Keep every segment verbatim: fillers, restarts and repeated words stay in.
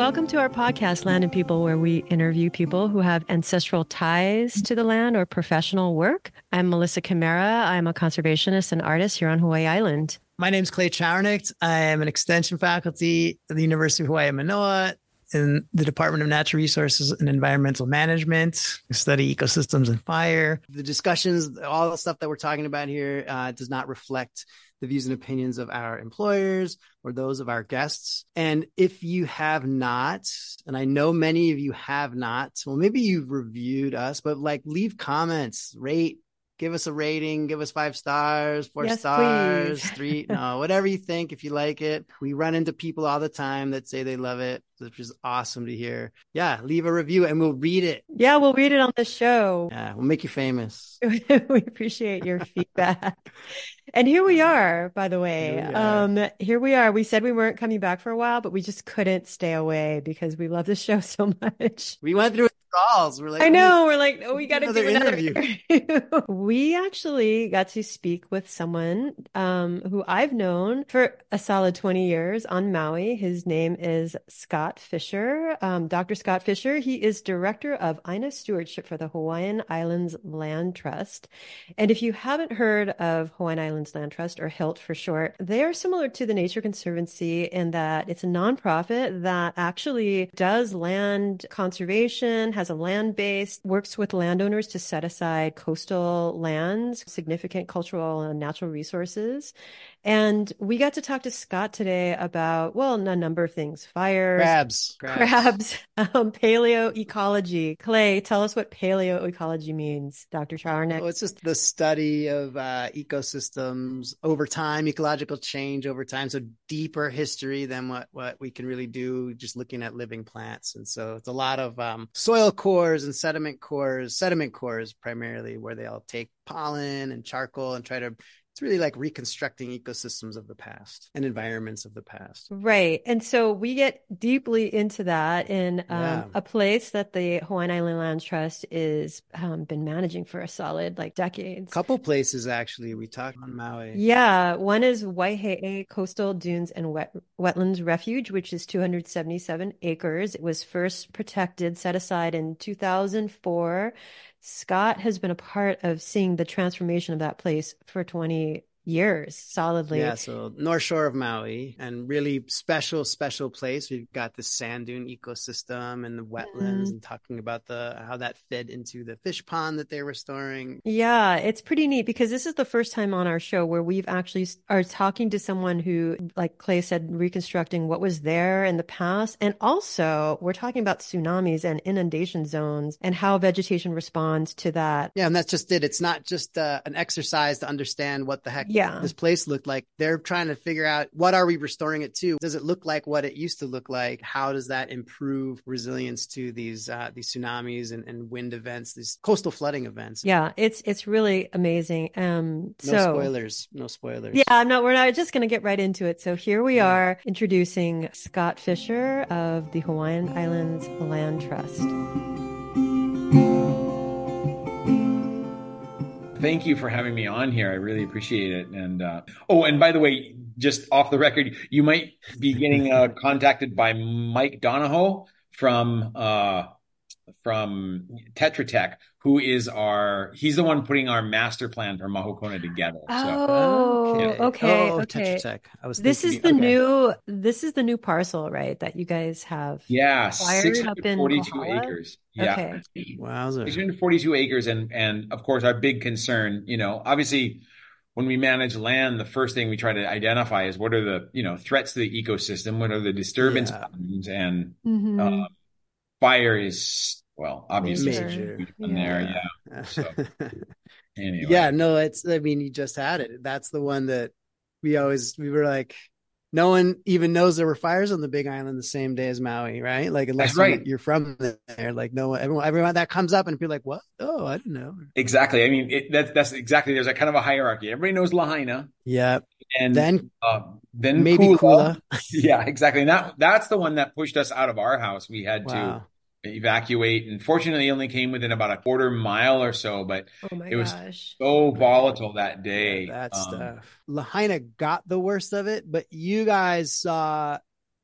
welcome to our podcast, Land and People, where we interview people who have ancestral ties to the land or professional work. I'm Melissa Camara. I'm a conservationist and artist here on Hawaii Island. My name's Clay Charnick. I am an extension faculty at the University of Hawaii Manoa in the Department of Natural Resources and Environmental Management. I study ecosystems and fire. The discussions, all the stuff that we're talking about here uh, does not reflect the views and opinions of our employers or those of our guests. And if you have not, and I know many of you have not, well, maybe you've reviewed us, but like leave comments, rate, give us a rating, give us five stars, four yes, stars, please. three, no, whatever you think, if you like it. We run into people all the time that say they love it, which is awesome to hear. Yeah, leave a review and we'll read it. Yeah, we'll read it on the show. Yeah, we'll make you famous. We appreciate your feedback. And here we are, by the way. Here we are. Um, here we are. We said we weren't coming back for a while, but we just couldn't stay away because we love the show so much. We went through calls. We're like, I know. We're like, oh, we got to another do another interview. interview. We actually got to speak with someone um, who I've known for a solid twenty years on Maui. His name is Scott Fisher, um, Doctor Scott Fisher. He is Director of Aina Stewardship for the Hawaiian Islands Land Trust. And if you haven't heard of Hawaiian Islands Land Trust, or HILT for short, they are similar to the Nature Conservancy in that it's a nonprofit that actually does land conservation, has a land base, works with landowners to set aside coastal lands, significant cultural and natural resources. And we got to talk to Scott today about, well, a number of things: fires, Crabs, crabs, crabs um, paleoecology. Clay, tell us what paleoecology means, Doctor Charnick. Well, it's just the study of uh, ecosystems over time, ecological change over time. So deeper history than what, what we can really do just looking at living plants. And so it's a lot of um, soil cores and sediment cores, sediment cores primarily, where they all take pollen and charcoal and try to, it's really like reconstructing ecosystems of the past and environments of the past. Right. And so we get deeply into that in um, Yeah. a place that the Hawaiian Island Land Trust is um, been managing for a solid like decades. Couple places, actually. We talked on Maui. Yeah. One is Waihe'e Coastal Dunes and Wet, Wetlands Refuge, which is two hundred seventy-seven acres. It was first protected, set aside in two thousand four. Scott has been a part of seeing the transformation of that place for twenty years solidly. Yeah, so North Shore of Maui, and really special, special place. We've got the sand dune ecosystem and the wetlands, Mhm. and talking about the how that fed into the fish pond that they're restoring. Yeah, it's pretty neat because this is the first time on our show where we've actually s- are talking to someone who, like Clay said, reconstructing what was there in the past. And also we're talking about tsunamis and inundation zones and how vegetation responds to that. Yeah, and that's just it. It's not just uh, an exercise to understand what the heck Yeah. this place looked like. They're trying to figure out, what are we restoring it to? Does it look like what it used to look like? How does that improve resilience to these uh, these tsunamis and, and wind events, these coastal flooding events? Yeah, it's it's really amazing. Um, No so spoilers. No spoilers. yeah, I'm not. We're not just going to get right into it. So here we Yeah. are introducing Scott Fisher of the Hawaiian Islands Land Trust. Thank you for having me on here. I really appreciate it. And uh, oh, and by the way, just off the record, you might be getting uh, contacted by Mike Donahoe from uh, from Tetra Tech, who is our he's the one putting our master plan for Mahokona together. So Oh, okay, Oh, okay. Tetra Tech. I was This is thinking- the okay. new this is the new parcel, right? That you guys have. yeah, Acquired six up in hundred forty-two Kohala? acres. Yeah. Okay. Wowzer. six hundred forty-two acres, and and of course our big concern, you know, obviously when we manage land, the first thing we try to identify is what are the, you know, threats to the ecosystem, what are the disturbance Yeah. patterns, and Mhm. uh, fire is, well, obviously Major. in there, yeah. So anyway, Yeah, no, it's, I mean, you just had it. That's the one that we always, we were like, no one even knows there were fires on the Big Island the same day as Maui, right? Like, unless That's right. you, you're from there, like, no one, everyone, everyone that comes up and people are like, what? Oh, I didn't know. exactly. I mean, it, that's that's exactly. There's a kind of a hierarchy. Everybody knows Lahaina, Yeah. and Then uh, then maybe Kula. Kula. Yeah, exactly. And that that's the one that pushed us out of our house. We had to Wow. evacuate, and fortunately, it only came within about a quarter mile or so. But Oh my it was gosh. so volatile that day. Yeah, that Um, stuff. Lahaina got the worst of it, but you guys saw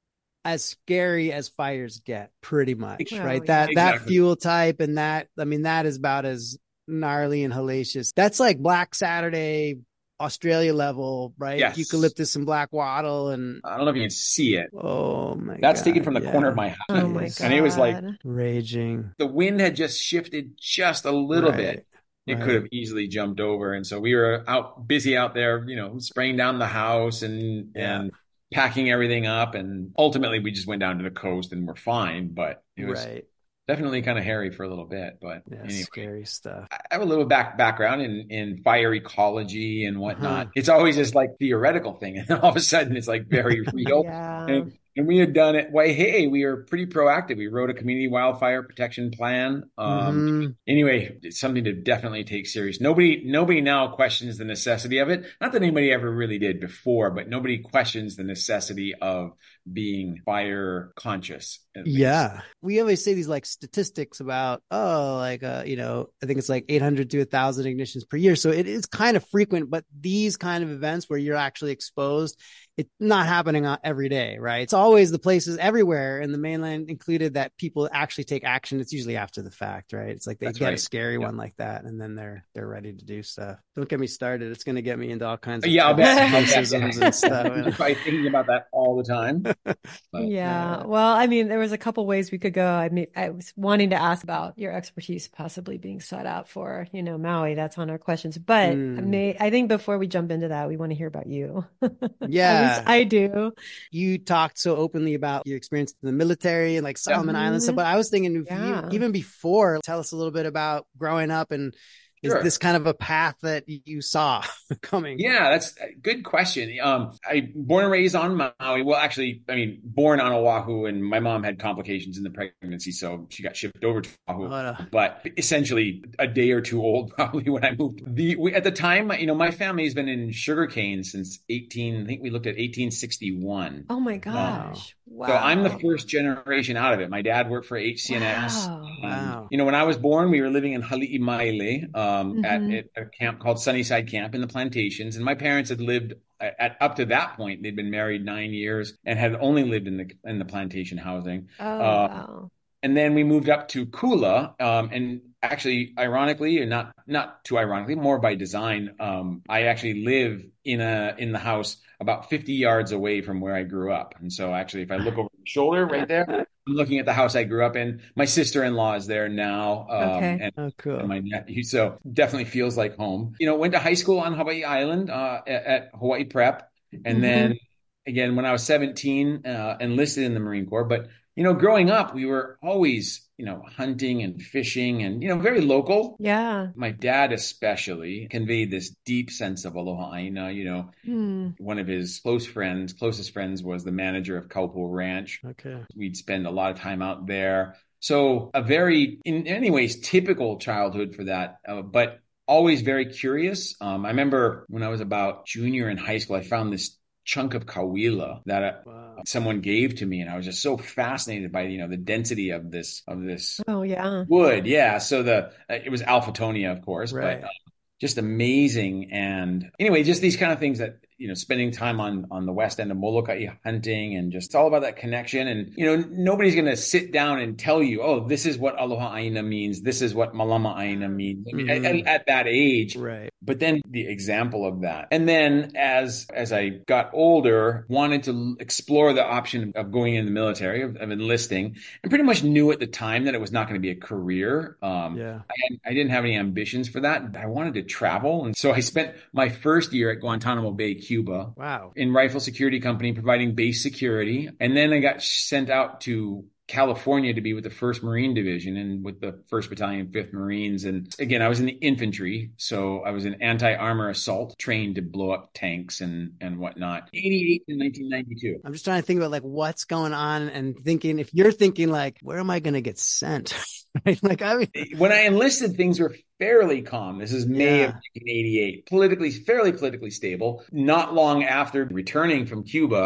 as scary as fires get, pretty much, Well, right? yeah. That that Exactly. fuel type and that, I mean, that is about as gnarly and hellacious. That's like Black Saturday, Australia level, right? Yes. Eucalyptus and black wattle, and I don't know if you can see it. oh my That's God, taken from the yeah. corner of my house. Oh my Yes. God. And it was like Raging. the wind had just shifted just a little Right, bit. It right. could have easily jumped over. And so we were out busy out there, you know, spraying down the house and Yeah. and packing everything up. And ultimately we just went down to the coast and we're fine. But it was Right. definitely kind of hairy for a little bit. But Yeah, anyway. scary stuff. I have a little back background in, in fire ecology and whatnot. Uh-huh. It's always this like theoretical thing. And then all of a sudden it's like very real. Yeah. And, and we had done it. Why, hey, we were pretty proactive. We wrote a community wildfire protection plan. Um, Mhm. Anyway, it's something to definitely take serious. Nobody, nobody now questions the necessity of it. Not that anybody ever really did before, but nobody questions the necessity of being fire conscious. at least. Yeah. We always say these like statistics about, oh, like, uh, you know, I think it's like eight hundred to one thousand ignitions per year. So it is kind of frequent, but these kind of events where you're actually exposed, it's not happening uh, every day, right? It's always the places everywhere in the mainland included that people actually take action. It's usually after the fact, right? It's like they That's get a right. scary Yeah. one like that, and then they're they're ready to do stuff. Don't get me started. It's going to get me into all kinds of Yeah, I'll bet. I'll bet. criticisms and I'm stuff. probably thinking about that all the time. But, Yeah. uh, Well, I mean, there was a couple ways we could go. I mean, I was wanting to ask about your expertise possibly being sought out for, you know, Maui. That's on our questions. But I Mm. may, I think before we jump into that, we want to hear about you. Yeah. At least I do. You talked so openly about your experience in the military and like Solomon Islands stuff, Mhm. but I was thinking if Yeah. you even before, tell us a little bit about growing up, and is Sure. this kind of a path that you saw coming? Yeah, that's a good question. Um, I born and raised on Maui. Well, actually, I mean, born on Oahu, and my mom had complications in the pregnancy, so she got shipped over to Oahu. What a- But essentially, a day or two old, probably when I moved. The we, at the time, you know, my family has been in sugarcane since eighteen. I think we looked at eighteen sixty-one. Oh my gosh. Wow. So I'm the first generation out of it. My dad worked for H C N S. Wow. Um, Wow. You know, when I was born, we were living in Hali'imaile um, Mhm. at, at a camp called Sunnyside Camp in the plantations. And my parents had lived at, at up to that point. They'd been married nine years and had only lived in the in the plantation housing. Oh, Uh, wow. And then we moved up to Kula, um, and actually, ironically, and not not too ironically, more by design, um, I actually live in a in the house about fifty yards away from where I grew up. And so, actually, if I look over the shoulder right there, I'm looking at the house I grew up in. My sister-in-law is there now, um, Okay. and, Oh, cool. and my nephew. So definitely feels like home. You know, went to high school on Hawaii Island uh, at, at Hawaii Prep, and Mhm. then again when I was seventeen, uh, enlisted in the Marine Corps, but. You know, growing up, we were always, you know, hunting and fishing and, you know, very local. Yeah. My dad especially conveyed this deep sense of aloha aina. You know, Hmm. one of his close friends, closest friends was the manager of Kaupo Ranch. Okay. We'd spend a lot of time out there. So a very, in many ways, typical childhood for that, uh, but always very curious. Um, I remember when I was about junior in high school, I found this chunk of kauila that uh, Wow. someone gave to me, and I was just so fascinated by, you know, the density of this of this Oh, yeah. wood. Yeah, so the uh, it was alphatonia, of course, Right. but uh, just amazing. And anyway, just these kind of things that, you know, spending time on on the west end of Molokai hunting, and just all about that connection. And, you know, nobody's going to sit down and tell you, oh, this is what aloha aina means, this is what malama aina means. I mean, Mhm. at, at that age. Right. But then the example of that. And then as as I got older, wanted to explore the option of going in the military, of, of enlisting, and pretty much knew at the time that it was not going to be a career. Um, Yeah. I, I didn't have any ambitions for that. I wanted to travel. And so I spent my first year at Guantanamo Bay, Cuba, Wow. in Rifle Security Company, providing base security. And then I got sent out to California to be with the first Marine Division and with the first Battalion, fifth Marines. And again, I was in the infantry. So I was in anti-armor assault, trained to blow up tanks and, and whatnot. eighty-eight to nineteen ninety-two. I'm just trying to think about like what's going on and thinking, if you're thinking like, where am I going to get sent? Right? Like, I mean, When I enlisted, things were fairly calm. This is May Yeah. of nineteen eighty-eight. Politically, fairly politically stable. Not long after returning from Cuba,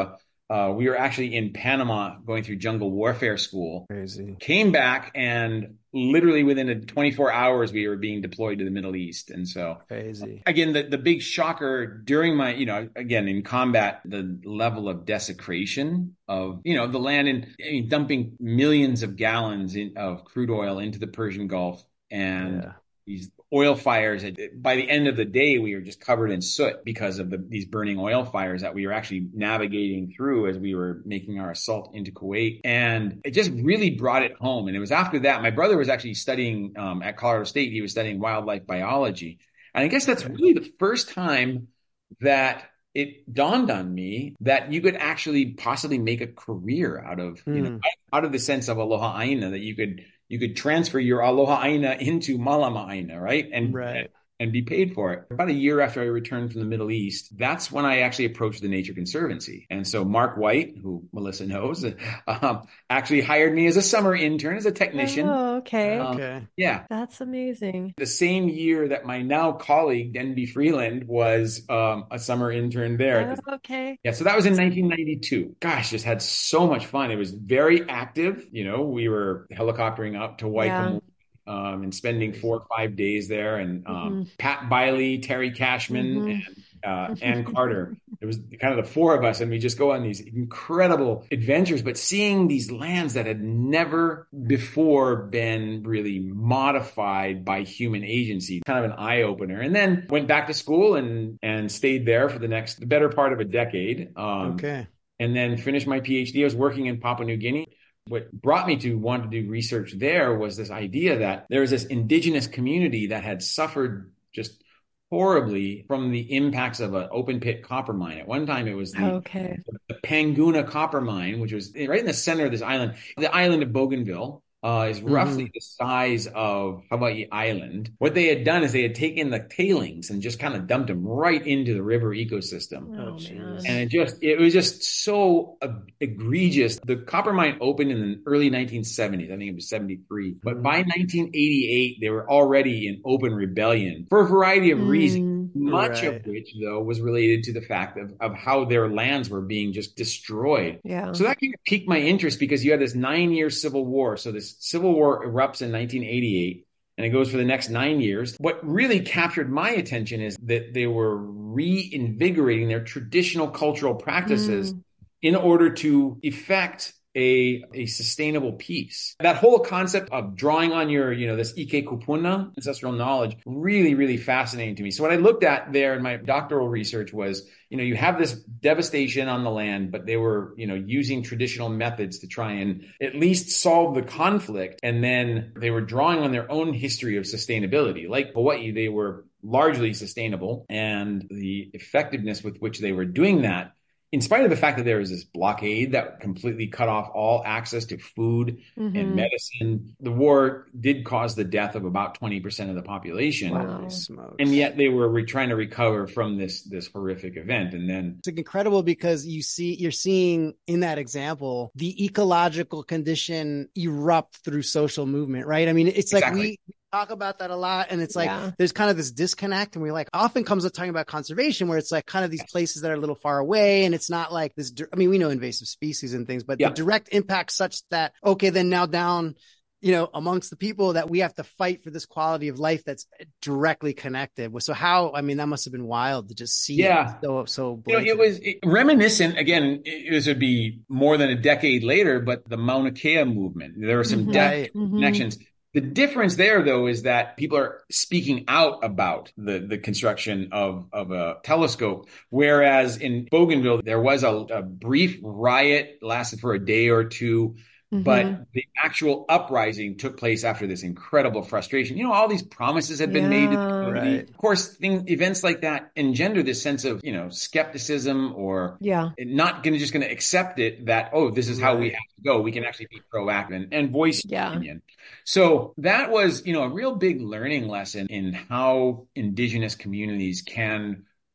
uh, we were actually in Panama going through jungle warfare school. Crazy. Came back, and literally within a twenty-four hours, we were being deployed to the Middle East. And so, Crazy. again, the, the big shocker during my, you know, again, in combat, the level of desecration of, you know, the land, and I mean, dumping millions of gallons in, of crude oil into the Persian Gulf, and yeah. these oil fires. By the end of the day, we were just covered in soot because of the, these burning oil fires that we were actually navigating through as we were making our assault into Kuwait. And it just really brought it home. And it was after that, my brother was actually studying um, at Colorado State. He was studying wildlife biology. And I guess that's really the first time that it dawned on me that you could actually possibly make a career out of, mm. you know, out of the sense of Aloha Aina, that you could you could transfer your Aloha Aina into Malama Aina, right? And, right. and be paid for it. About a year after I returned from the Middle East, that's when I actually approached the Nature Conservancy. And so Mark White, who Melissa knows, um, actually hired me as a summer intern, as a technician. Oh, okay. Um, okay. Yeah. That's amazing. The same year that my now colleague, Denby Freeland, was um, a summer intern there. Oh, okay. Yeah, so that was in nineteen ninety-two. Gosh, just had so much fun. It was very active. You know, we were helicoptering up to Waikamo. Yeah. Um, and spending four or five days there, and um, mm-hmm. Pat Biley, Terry Cashman, mm-hmm. and uh, Ann Carter. It was kind of the four of us, and we just go on these incredible adventures, but seeing these lands that had never before been really modified by human agency, kind of an eye-opener. And then went back to school and and stayed there for the next, the better part of a decade. Um, okay. And then finished my PhD. I was working in Papua New Guinea. What brought me to want to do research there was this idea that there was this indigenous community that had suffered just horribly from the impacts of an open pit copper mine. At one time, it was the, okay. the Panguna copper mine, which was right in the center of this island. The island of Bougainville uh, is roughly mm-hmm. the size of Hawaii Island. What they had done is they had taken the tailings and just kind of dumped them right into the river ecosystem. Oh, man. And it just, it was just so uh, egregious. The copper mine opened in the early nineteen seventies. I think it was seventy-three. But mm-hmm. by nineteen eighty-eight, they were already in open rebellion for a variety of mm-hmm. reasons. Much right. of which, though, was related to the fact of, of how their lands were being just destroyed. Yeah. So that kind of piqued my interest because you had this nine-year civil war. So this civil war erupts in nineteen eighty-eight, and it goes for the next nine years. What really captured my attention is that they were reinvigorating their traditional cultural practices mm. in order to effect A, a sustainable peace. That whole concept of drawing on your, you know, this Ike Kupuna, ancestral knowledge, really, really fascinating to me. So what I looked at there in my doctoral research was, you know, you have this devastation on the land, but they were, you know, using traditional methods to try and at least solve the conflict. And then they were drawing on their own history of sustainability. Like Hawaii, they were largely sustainable, and the effectiveness with which they were doing that, in spite of the fact that there was this blockade that completely cut off all access to food mm-hmm. and medicine, the war did cause the death of about twenty percent of the population. Wow. And yet they were re- trying to recover from this, this horrific event. And then it's incredible because you see, you're seeing in that example, the ecological condition erupt through social movement, right? I mean, it's exactly. like we, talk about that a lot, and it's like yeah. there's kind of this disconnect, and we like often comes up talking about conservation where it's like kind of these places that are a little far away, and it's not like this. I mean, we know invasive species and things, but yeah. the direct impact such that okay, then now down, you know, amongst the people that we have to fight for this quality of life that's directly connected. So how? I mean, that must have been wild to just see. Yeah, it so so. You know, it was it, reminiscent. Again, it, this would be more than a decade later, but the Mauna Kea movement. There were some mm-hmm. depth right. mm-hmm. connections. The difference there, though, is that people are speaking out about the, the construction of, of a telescope, whereas in Bougainville, there was a, a brief riot, lasted for a day or two, mm-hmm. but the actual uprising took place after this incredible frustration. You know, all these promises had been yeah, made to the community. Right. Of course, things, events like that engender this sense of, you know, skepticism or yeah. not going to just going to accept it that, oh, this is how right. we have to go. We can actually be proactive and, and voice yeah. opinion. So that was, you know, a real big learning lesson in how indigenous communities can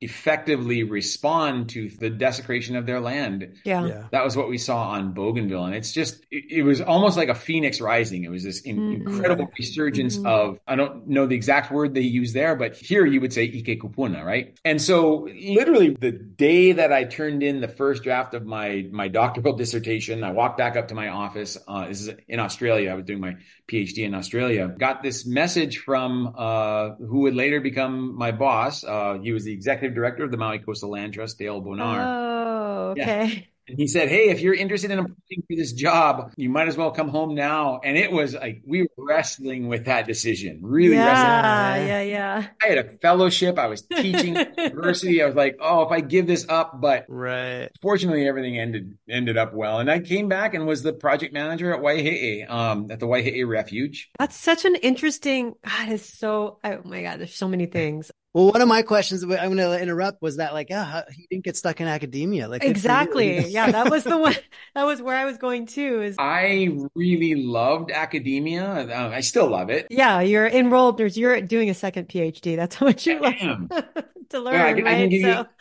effectively respond to the desecration of their land. Yeah. Yeah. That was what we saw on Bougainville. And it's just, it, it was almost like a phoenix rising. It was this in, Mhm. incredible Right. resurgence Mhm. of, I don't know the exact word they use there, but here you would say Ike Kupuna, right? And so literally the day that I turned in the first draft of my, my doctoral dissertation, I walked back up to my office. Uh, this is in Australia. I was doing my PhD in Australia. Got this message from uh, who would later become my boss. Uh, he was the executive director of the Maui Coastal Land Trust, Dale Bonar. Oh, Yeah. okay. And he said, hey, if you're interested in applying for this job, you might as well come home now. And it was like, we were wrestling with that decision, really wrestling. Yeah, wrestling. yeah, yeah. I had a fellowship. I was teaching at university. I was like, oh, if I give this up, but Right. fortunately, everything ended ended up well. And I came back and was the project manager at Waihe'e, um, at the Waihe'e Refuge. That's such an interesting, God, it's so, oh my God, there's so many things. Well, one of my questions, I'm going to interrupt, was that like, yeah, how, he didn't get stuck in academia. Like, good for you. Exactly. Yeah, that was the one, that was where I was going to is, I really loved academia. Uh, I still love it. yeah, you're enrolled, there's, you're doing a second PhD. That's how much you I love am. to learn, Yeah, I can- I can right? give you- So,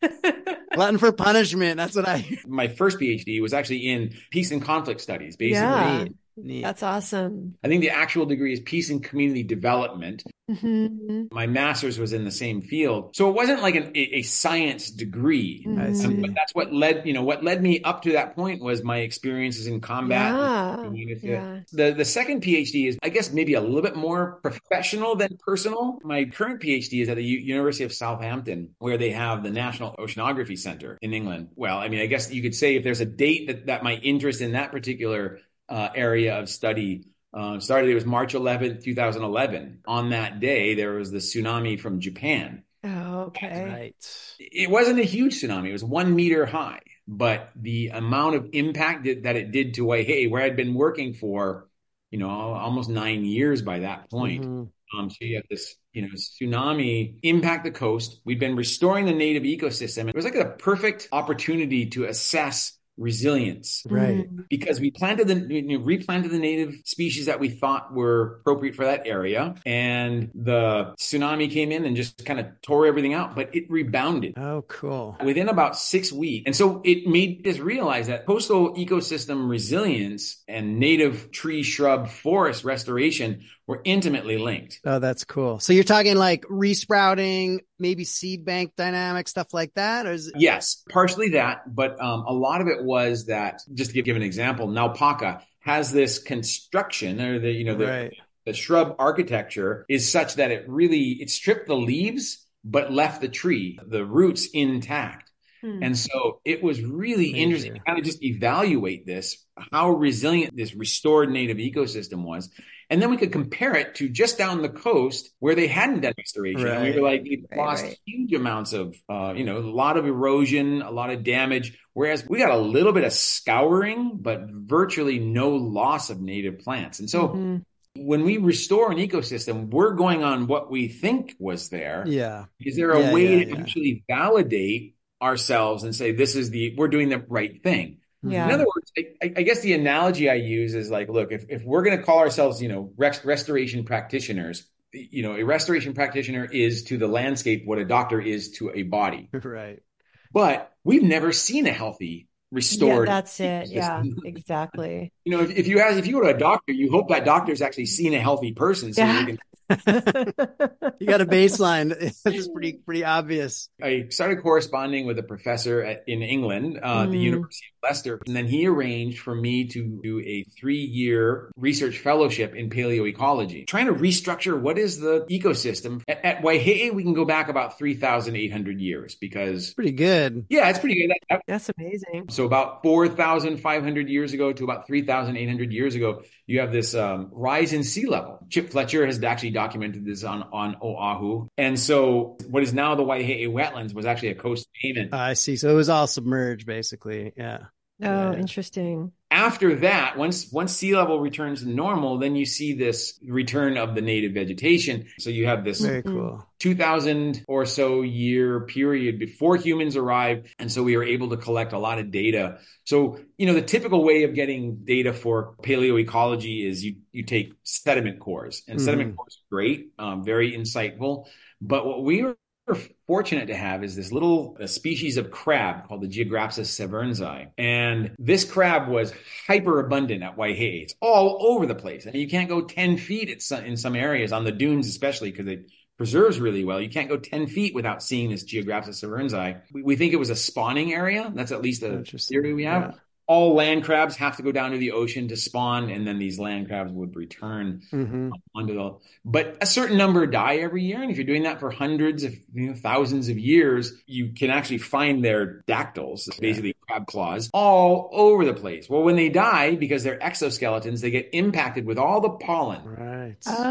Glutton for punishment. That's what I. My first PhD was actually in peace and conflict studies, basically. yeah, Neat. Neat. that's awesome. I think the actual degree is peace and community development. Mhm. My master's was in the same field. So it wasn't like an, a, a science degree. I Mhm. see. But that's what led, you know, what led me up to that point was my experiences in combat. Yeah, I mean, if you- yeah. The the second PhD is, I guess, maybe a little bit more professional than personal. My current PhD is at the U- University of Southampton, where they have the National Oceanography Center in England. Well, I mean, I guess you could say if there's a date that, that my interest in that particular uh, area of study uh, started, it was March eleventh, twenty eleven. On that day, there was the tsunami from Japan. Oh, okay. Right. It wasn't a huge tsunami. It was one meter high, but the amount of impact that, that it did to Waihe'e, where I'd been working for, you know, almost nine years by that point. Mhm. Um, so you have this, you know, tsunami impact the coast. We'd been restoring the native ecosystem. It was like a perfect opportunity to assess resilience Right. Mhm. because we planted the, you know, replanted the native species that we thought were appropriate for that area. And the tsunami came in and just kind of tore everything out, but it rebounded Oh, cool. within about six weeks. And so it made us realize that coastal ecosystem resilience and native tree, shrub, forest restoration were intimately linked. Oh, that's cool. So you're talking like resprouting, maybe seed bank dynamics, stuff like that, or is it? Yes, partially that, but um, a lot of it was that, just to give, give an example, Naupaka has this construction, or the, you know, the, Right. the shrub architecture is such that it really, it stripped the leaves, but left the tree, the roots intact. Hmm. And so it was really Major. interesting to kind of just evaluate this, how resilient this restored native ecosystem was. And then we could compare it to just down the coast where they hadn't done restoration. And we Right. were like, we Right, lost right. huge amounts of, uh, you know, a lot of erosion, a lot of damage. Whereas we got a little bit of scouring, but virtually no loss of native plants. And so Mhm. when we restore an ecosystem, we're going on what we think was there. Yeah. Is there a Yeah, way yeah, to yeah. actually validate ourselves and say, this is the, we're doing the right thing? Yeah. In other words, I, I guess the analogy I use is like, look, if, if we're going to call ourselves, you know, rest, restoration practitioners, you know, a restoration practitioner is to the landscape what a doctor is to a body. Right. But we've never seen a healthy, Yeah, restored that's it. Yeah, ecosystem. exactly. You know, if, if you ask, if you go to a doctor, you hope that doctor's actually seen a healthy person. So Yeah. you can. You got a baseline. It's just pretty, pretty obvious. I started corresponding with a professor at, in England, uh, the Mm. University of Leicester, and then he arranged for me to do a three-year research fellowship in paleoecology, trying to restructure what is the ecosystem. At, at Waihe'e, we can go back about three thousand eight hundred years because, Pretty good. yeah, it's pretty good. That- that- That's amazing. so about four thousand five hundred years ago to about three thousand eight hundred years ago, you have this um, rise in sea level. Chip Fletcher has actually documented this on, on Oahu. And so what is now the Waihe'e wetlands was actually a coastal payment. I see. So it was all submerged, basically. Yeah. Oh, Yeah. interesting. After that, once once sea level returns to normal, then you see this return of the native vegetation. So you have this Very Mhm. cool. two thousand or so year period before humans arrived. And so we were able to collect a lot of data. So, you know, the typical way of getting data for paleoecology is you, you take sediment cores, and Mhm. sediment cores are great, um, very insightful. But what we were we're fortunate to have is this little a species of crab called the Geograpsis severnsi. And this crab was hyper abundant at Waihehe. It's all over the place. I mean, you can't go ten feet at some, in some areas, on the dunes especially, because it preserves really well. You can't go ten feet without seeing this Geograpsis severnsi. We, we think it was a spawning area. That's at least a theory we have. Yeah. All land crabs have to go down to the ocean to spawn, and then these land crabs would return mm-hmm. onto the. But a certain number die every year, and if you're doing that for hundreds of you know, thousands of years, you can actually find their dactyls, yeah. basically crab claws, all over the place. Well, when they die, because they're exoskeletons, they get impacted with all the pollen. Right.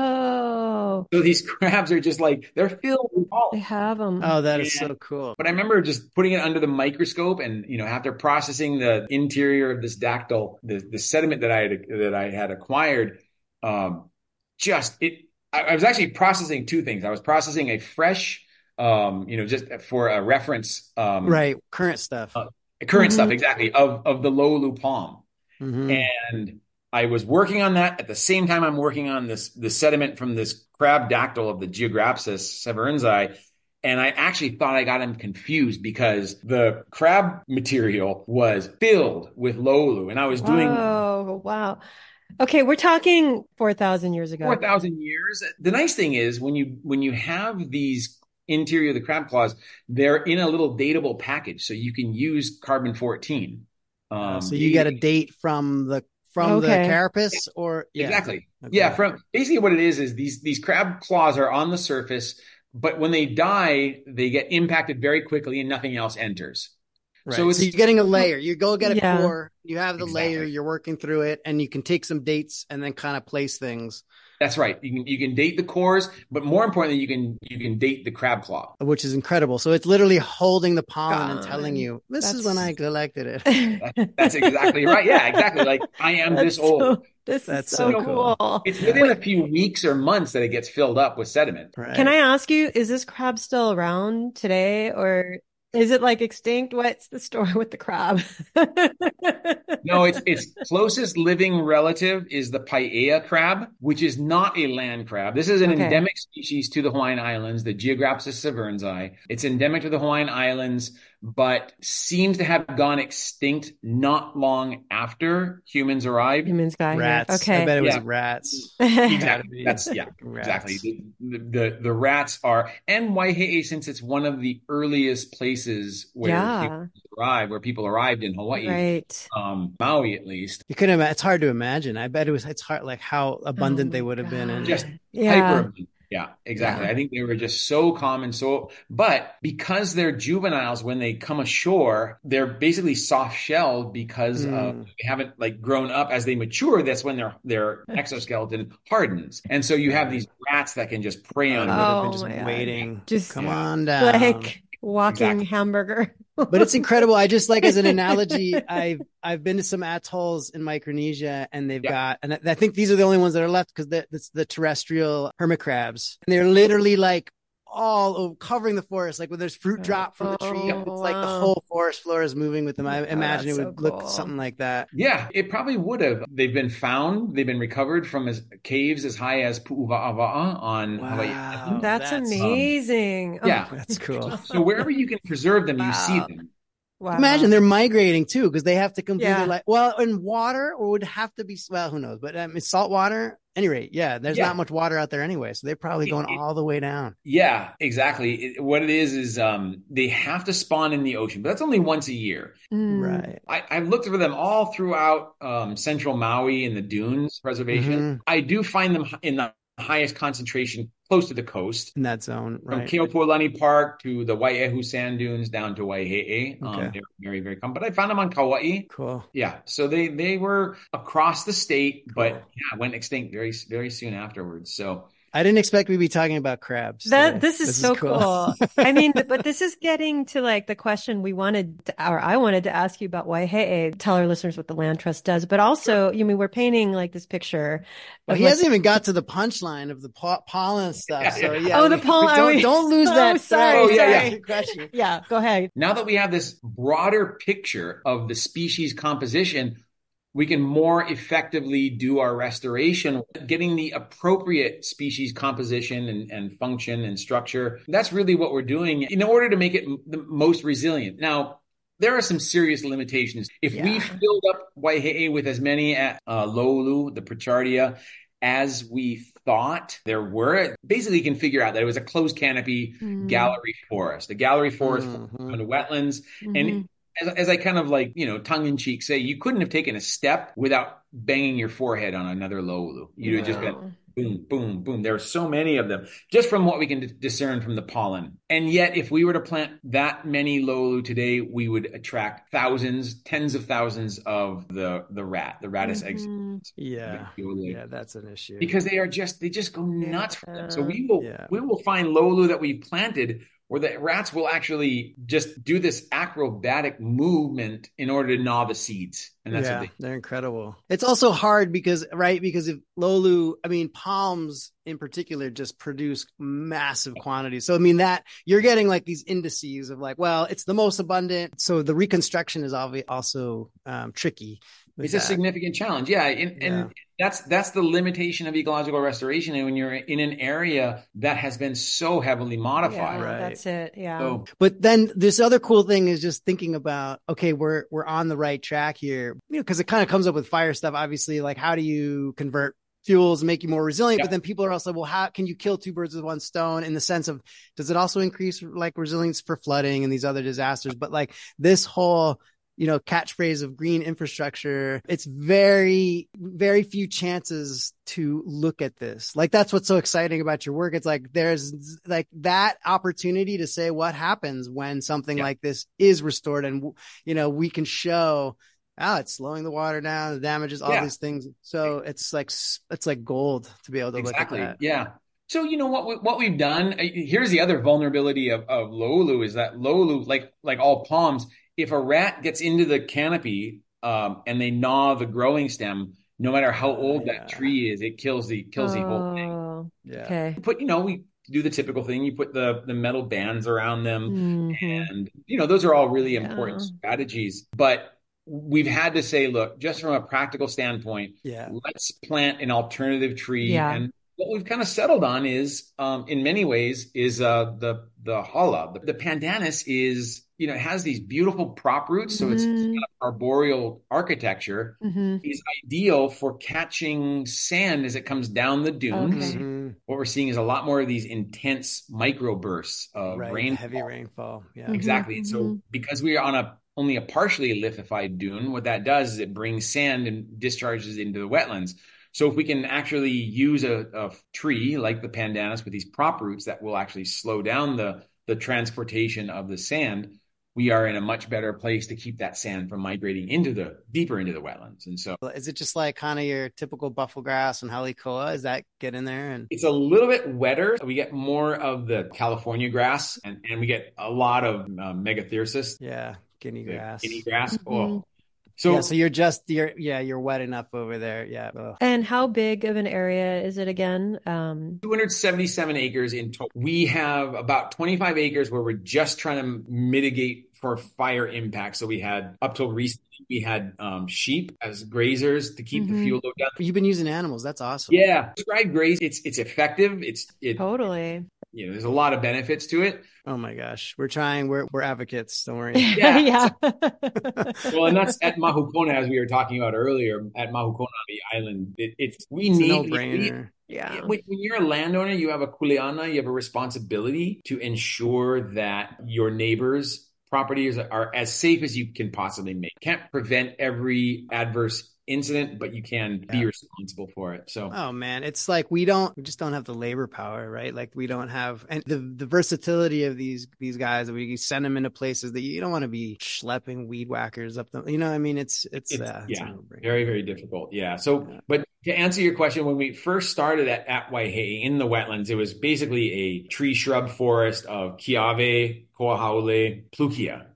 Oh. So these crabs are just like they're filled with pollen. They have them. Oh, that is and, so cool. But I remember just putting it under the microscope, and you know, after processing the interior of this dactyl, the, the sediment that I had that I had acquired, um, just it. I, I was actually processing two things. I was processing a fresh, um, you know, just for a reference, um, right, current stuff, uh, current mm-hmm. stuff, exactly of of the Loulu palm, mm-hmm. and I was working on that at the same time I'm working on this the sediment from this crab dactyl of the Geograpsis severnsi. And I actually thought I got him confused because the crab material was filled with Loulu. And I was doing... Oh, wow. Okay, we're talking four thousand years ago. four thousand years. The nice thing is when you when you have these interior of the crab claws, they're in a little datable package. So you can use carbon fourteen. Um, so you get a date from the from okay. the carapace or... Yeah. Exactly. Okay. Yeah. From basically what it is, is these these crab claws are on the surface. But when they die, they get impacted very quickly and nothing else enters. Right. So, it's, so you're getting a layer. You go get a yeah. core, you have the exactly. layer, you're working through it, and you can take some dates and then kind of place things. That's right. You can you can date the cores, but more importantly, you can you can date the crab claw, which is incredible. So it's literally holding the pollen God. and telling you, "This that's... is when I collected it." that, that's exactly right. Yeah, exactly. Like I am this old. So, this that's is so, so cool. cool. It's within a few weeks or months that it gets filled up with sediment. Right. Can I ask you, is this crab still around today, or is it like extinct? What's the story with the crab? No, its its closest living relative is the Paia crab, which is not a land crab. This is an okay. endemic species to the Hawaiian Islands, the Geograpsis severnsi. It's endemic to the Hawaiian Islands, but seems to have gone extinct not long after humans arrived. Humans got rats. Here. Okay. I bet it was yeah. rats. Exactly. That's yeah. Rats. Exactly. The, the the rats are, and Waihehe, since it's one of the earliest places where yeah. people arrived, where people arrived in Hawaii, right? Um, Maui at least. You couldn't. It's hard to imagine. I bet it was. It's hard, like how abundant oh they would have been, and just yeah. hyper abundant. Yeah, exactly. Yeah. I think they were just so common. So, but because they're juveniles, when they come ashore, they're basically soft shelled because mm. of, they haven't like grown up. As they mature, that's when their their exoskeleton hardens, and so you have these rats that can just prey on them. Oh, just my waiting. God. Just come on down, like walking exactly. hamburger. But it's incredible. I just like as an analogy, I've I've been to some atolls in Micronesia, and they've yeah. got, and I think these are the only ones that are left because it's the terrestrial hermit crabs, and they're literally like all over, covering the forest, like when there's fruit drop from the tree, oh, it's wow. like the whole forest floor is moving with them. I oh, imagine it would so look cool. something like that. Yeah, it probably would have. They've been found, they've been recovered from as, caves as high as Pu'uva'ava'a on wow. Hawaii. That's, that's amazing. Um, yeah, oh, that's cool. So wherever you can preserve them, wow. you see them. Wow. Imagine they're migrating too, because they have to completely yeah. like, well, in water, or would have to be, well, who knows, but um, salt water. Any rate, yeah, there's yeah. not much water out there anyway, so they're probably going it, it, all the way down. Yeah, exactly. It, what it is is um, they have to spawn in the ocean, but that's only once a year. Mm. Right. I, I've looked for them all throughout um, central Maui and the dunes preservation. Mm-hmm. I do find them in the highest concentration close to the coast. In that zone, right. From Keopuolani Park to the Wai'ehu sand dunes down to Waihehe. Um, okay. They're very, very common. But I found them on Kauai. Cool. Yeah. So they they were across the state, cool. but yeah, went extinct very, very soon afterwards. So I didn't expect we'd be talking about crabs. That today. this is this so is cool. cool. I mean, but this is getting to like the question we wanted to, or I wanted to ask you about Waihehe. Tell our listeners what the Land Trust does, but also, you mean, we're painting like this picture. Well, he hasn't even got to the punchline of the po- pollen stuff. Yeah, so yeah. yeah. Oh, the pollen. Don't, don't lose oh, that. Sorry, oh, yeah, sorry. yeah. Question. Yeah, go ahead. Now that we have this broader picture of the species composition, we can more effectively do our restoration, getting the appropriate species composition and, and function and structure. That's really what we're doing in order to make it the most resilient. Now, there are some serious limitations. If yeah. we filled up Waihe'e with as many at uh, Lo'olu, the Pritchardia, as we thought there were, basically you can figure out that it was a closed canopy mm. gallery forest. The gallery forest mm-hmm. on the wetlands. Mm-hmm. And as, as I kind of like, you know, tongue in cheek say, you couldn't have taken a step without banging your forehead on another Lo'olu. You'd have wow. just been boom, boom, boom. There are so many of them, just from what we can d- discern from the pollen. And yet, if we were to plant that many Lo'olu today, we would attract thousands, tens of thousands of the the rat, the Rattus mm-hmm. exudates. Yeah, yeah, that's an issue. Because they are just, they just go nuts for them. So we will, yeah. we will find Lo'olu that we've planted where the rats will actually just do this acrobatic movement in order to gnaw the seeds. And that's yeah, what they they're incredible. It's also hard because, right, because if Lo'olu, I mean, palms in particular just produce massive quantities. So, I mean, that you're getting like these indices of like, well, it's the most abundant. So the reconstruction is obviously also um, tricky. It's that. a significant challenge. Yeah. And, yeah. and that's, that's the limitation of ecological restoration. And when you're in an area that has been so heavily modified. Yeah, right. That's it. Yeah. So, but then this other cool thing is just thinking about, okay, we're, we're on the right track here, you know, cause it kind of comes up with fire stuff. Obviously, like how do you convert fuels and make you more resilient? Yeah. But then people are also, well, how can you kill two birds with one stone in the sense of, does it also increase like resilience for flooding and these other disasters? But like this whole, you know, catchphrase of green infrastructure, it's very, very few chances to look at this. Like, that's what's so exciting about your work. It's like, there's like that opportunity to say what happens when something yeah. like this is restored. And, you know, we can show, oh, it's slowing the water down, the damages, all yeah. these things. So it's like, it's like gold to be able to exactly. look at that. Yeah. So, you know, what, we, what we've done, here's the other vulnerability of, of Lo'olu is that Lo'olu, like, like all palms, if a rat gets into the canopy um, and they gnaw the growing stem, no matter how old yeah. that tree is, it kills the kills oh, the whole thing. Yeah. Okay. Put you know we do the typical thing. You put the the metal bands around them, mm-hmm. and you know those are all really yeah. important strategies. But we've had to say, look, just from a practical standpoint, yeah. let's plant an alternative tree. Yeah. And what we've kind of settled on is, um, in many ways, is uh, the the hala. The, the pandanus is, you know, it has these beautiful prop roots, so it's mm-hmm. kind of arboreal architecture. Mm-hmm. Is ideal for catching sand as it comes down the dunes. Okay. Mm-hmm. What we're seeing is a lot more of these intense microbursts of right. rainfall. Heavy rainfall. Yeah, mm-hmm. exactly. And so because we are on a only a partially lithified dune, what that does is it brings sand and discharges into the wetlands. So if we can actually use a, a tree like the pandanus with these prop roots that will actually slow down the, the transportation of the sand, we are in a much better place to keep that sand from migrating into the deeper into the wetlands. And so is it just like kind of your typical buffalo grass and halicoa? Does that get in there? And it's a little bit wetter. We get more of the California grass and, and we get a lot of uh, megathyrsus. Yeah. Guinea grass. Guinea grass. Mm-hmm. Oh. So, yeah, so you're just, you're, yeah, you're wet enough over there. Yeah. Ugh. And how big of an area is it again? Um, two hundred seventy-seven acres in total. We have about twenty-five acres where we're just trying to mitigate for fire impact. So we had, up till recently, we had um, sheep as grazers to keep mm-hmm. the fuel load down. You've been using animals. That's awesome. Yeah. Prescribed graze, it's it's effective. It's it, Totally. You know, there's a lot of benefits to it. Oh my gosh. We're trying. We're we're advocates. Don't worry. Yeah. yeah. Well, and that's at Mahukona, as we were talking about earlier, at Mahukona on the island. It, it's, we it's need, a no-brainer. We, yeah. When, when you're a landowner, you have a kuleana, you have a responsibility to ensure that your neighbors' properties are as safe as you can possibly make. Can't prevent every adverse incident, but you can be yeah. responsible for it. So, oh man, it's like we don't, we just don't have the labor power, right? Like we don't have, and the the versatility of these these guys. We send them into places that you don't want to be schlepping weed whackers up them. You know, I mean, it's it's, it's uh, yeah, it's very very difficult. Yeah. So, yeah. but to answer your question, when we first started at at Waihe'e in the wetlands, it was basically a tree shrub forest of kiave, koahaole, plukia.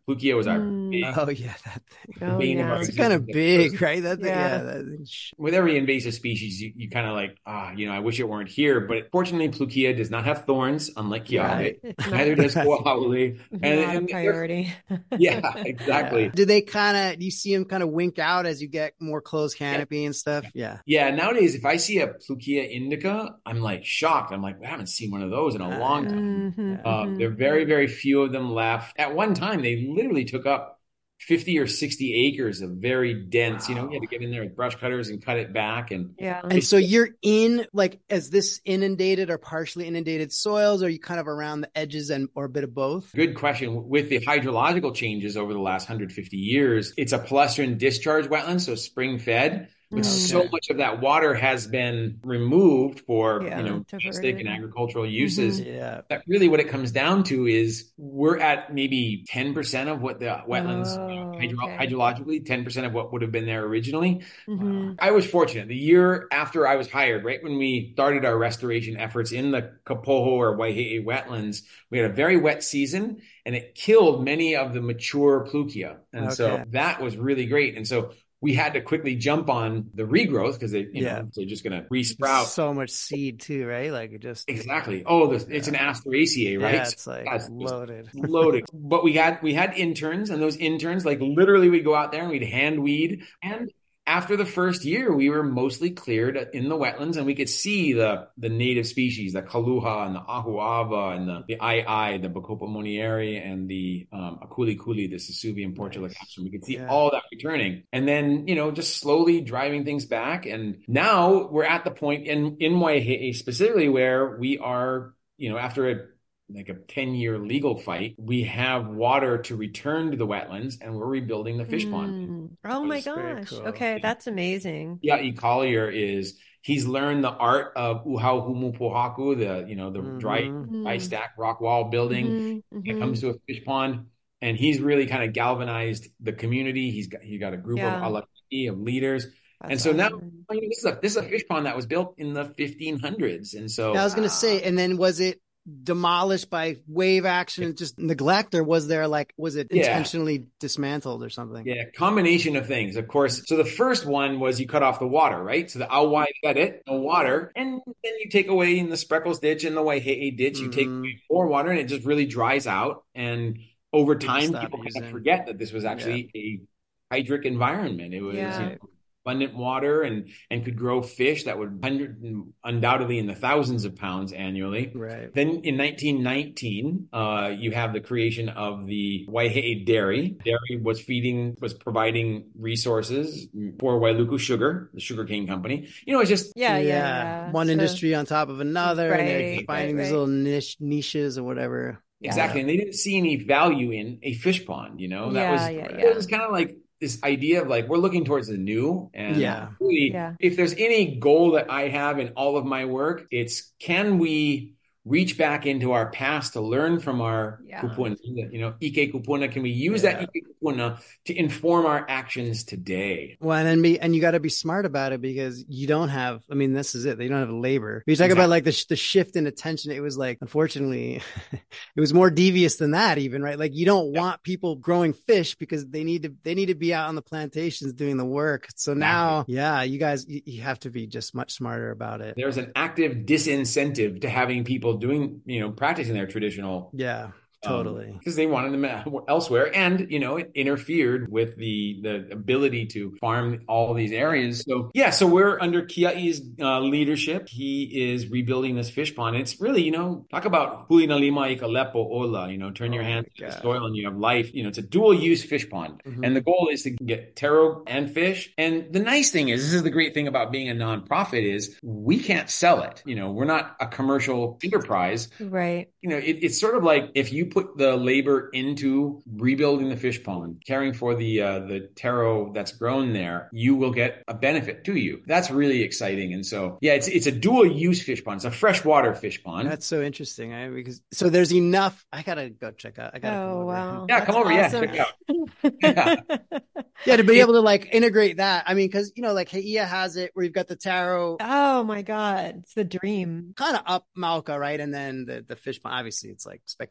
Plukia was our Mm. big, Oh yeah, that thing. the Oh, bane of yeah. our It's kind of existence. big, right? That thing, Yeah. yeah. That thing, sh- With every invasive species, you, you kind of like, ah, you know, I wish it weren't here. But fortunately, Plukia does not have thorns, unlike Kiawe. Right. It's not, Neither does Right. Koahaole. And, not a and they're- priority. yeah, exactly. Yeah. Do they kind of? Do you see them kind of wink out as you get more closed canopy and stuff? Yeah. Yeah, nowadays, if I see a Plukia indica, I'm like shocked. I'm like, I haven't seen one of those in a long time. Mhm, Uh, mhm. there are very, very few of them left. At one time, they literally took up fifty or sixty acres of very dense, you know, we had to get in there with brush cutters and cut it back. And Yeah. And so you're in, like, is this inundated or partially inundated soils? Or are you kind of around the edges and or a bit of both? good question. With the hydrological changes over the last one hundred fifty years, it's a palustrin discharge wetland, so spring fed. But Mm. so much of that water has been removed for, Yeah, you know, diverted. domestic and agricultural uses. Yeah. That really what it comes down to is we're at maybe ten percent of what the wetlands, Oh, hydro- okay. hydrologically, ten percent of what would have been there originally. Mhm. I was fortunate. The year after I was hired, right when we started our restoration efforts in the Kapoho or Waihe'e wetlands, we had a very wet season and it killed many of the mature Plukia. And so Okay. that was really great. And so we had to quickly jump on the regrowth because they, you Yeah. know, they're just going to resprout. So much seed too, right? Like it just Exactly. Oh, the, it's an Asteraceae, right? Yeah, it's like That's just loaded. loaded. But we had we had interns, and those interns, like literally, we'd go out there and we'd hand weed. And after the first year, we were mostly cleared in the wetlands, and we could see the the native species, the kaluha and the ahuava and the the ai, the Bacopa monieri and the um, akuli kuli, the Sesuvian portulacastrum. We could see Yeah. all that returning, and then you know just slowly driving things back. And now we're at the point in in Waihe'e specifically where we are, you know, after a like a ten year legal fight, we have water to return to the wetlands and we're rebuilding the fish pond. Mm. Oh my It's very gosh. cool. Okay, that's amazing. Yeah, E. Collier is he's learned the art of uhau humu pohaku, the you know the dry Mhm. dry stack rock wall building Mhm, when it mhm. comes to a fish pond, and he's really kind of galvanized the community. He's got he got a group Yeah. of alaki of leaders, and That's so now awesome. I mean, this is a this is a fish pond that was built in the fifteen hundreds, and so I was gonna say, and then was it demolished by wave action and just neglect, or was there like was it Yeah. intentionally dismantled or something? yeah, combination of things, of course. So the first one was you cut off the water, right? So the Auwai fed it, no water, and then you take away in the Spreckles ditch and the Waihe'e ditch, you take Mhm. away more water, and it just really dries out. And over People time, stop people kind using. of forget that this was actually a hydric environment. It was Yeah. you know, abundant water and and could grow fish that would hundred undoubtedly in the thousands of pounds annually. Right. Then in nineteen nineteen, uh, you have the creation of the Waihe'e Dairy. Dairy was feeding, was providing resources for Wailuku Sugar, the sugarcane company. You know, it's just, Yeah, yeah, yeah. One So- industry on top of another, and they're Right, finding right, these right. little niche niches or whatever. Yeah. exactly. And they didn't see any value in a fish pond, you know? That Yeah, was, yeah, it yeah. was kind of like this idea of like, we're looking towards the new. And Yeah. really, Yeah. if there's any goal that I have in all of my work, it's can we reach back into our past to learn from our Yeah. kupuna, you know, ike kupuna. Can we use Yeah. that ike kupuna to inform our actions today? Well, and then be, and you got to be smart about it because you don't have. I mean, this is it. They don't have labor. You talk Exactly. about like the sh- the shift in attention. It was like, unfortunately, it was more devious than that. Even right, like you don't Yeah. want people growing fish because they need to they need to be out on the plantations doing the work. So now, yeah, you guys, you, you have to be just much smarter about it. There's an active disincentive to having people doing, you know, practicing their traditional Yeah, totally. because they wanted them elsewhere, and you know it interfered with the the ability to farm all these areas. So yeah, so we're under Kiai's uh, leadership. He is rebuilding this fish pond. It's really, you know, talk about Hulina Lima Ikalepo Ola. You know, turn your Oh hand my to the God. soil and you have life. You know, it's a dual use fish pond, Mhm. and the goal is to get taro and fish. And the nice thing is, this is the great thing about being a nonprofit is we can't sell it. You know, we're not a commercial enterprise. Right. You know, it, it's sort of like if you put the labor into rebuilding the fish pond, caring for the uh, the taro that's grown there, you will get a benefit to you. That's really exciting. And so, yeah, it's it's a dual use fish pond. It's a freshwater fish pond. That's so interesting. I because so there's enough. I gotta go check out. I gotta come Oh, over. wow. Yeah, That's come over. Yeah, awesome. check it out. Yeah. Yeah, to be able to like integrate that. I mean, because you know, like Heia has it where you've got the taro Oh my God. It's the dream. kind of up Malka, right? And then the the fish pond. Obviously, it's like spectacular. But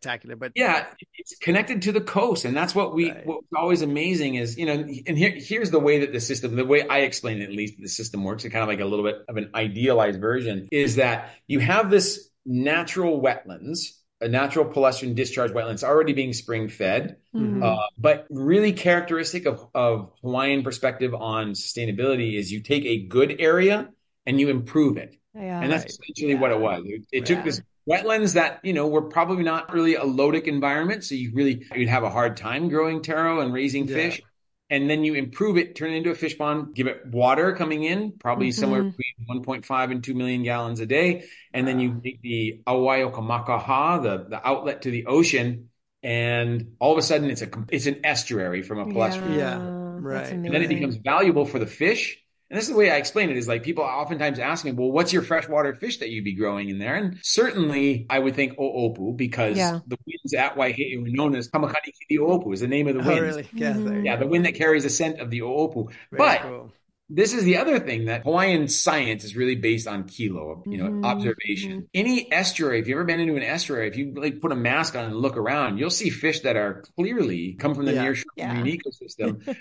but yeah, it's connected to the coast. And that's what we, right. what's always amazing is, you know, and here, here's the way that the system, the way I explain it, at least the system works, it kind of like a little bit of an idealized version is that you have this natural wetlands, a natural pedestrian discharge wetlands already being spring fed, Mhm. uh, but really characteristic of, of Hawaiian perspective on sustainability is you take a good area and you improve it. Yeah. And that's Right. essentially Yeah. what it was. It, it took Yeah. this wetlands that, you know, were probably not really a loadic environment. So you really, you'd have a hard time growing taro and raising Yeah. fish. And then you improve it, turn it into a fish pond, give it water coming in, probably Mhm. somewhere between one point five and two million gallons a day. And then you make the Awai o Kamakaha, the, the outlet to the ocean. And all of a sudden it's a, it's an estuary from a pedestrian. Yeah. That's Right. And then it amazing. becomes valuable for the fish. And this is the way I explain it is like people oftentimes ask me, well, what's your freshwater fish that you'd be growing in there? And certainly I would think O'opu because Yeah. the winds at Waihee were known as Kamakani Kili O'opu is the name of the Oh, winds. really? Yeah. There you Yeah, go. the wind that carries the scent of the O'opu. Very But cool. this is the other thing that Hawaiian science is really based on kilo, you know, Mhm. observation. Any estuary, if you've ever been into an estuary, if you like put a mask on and look around, you'll see fish that are clearly come from the Yeah. nearshore Yeah. marine ecosystem.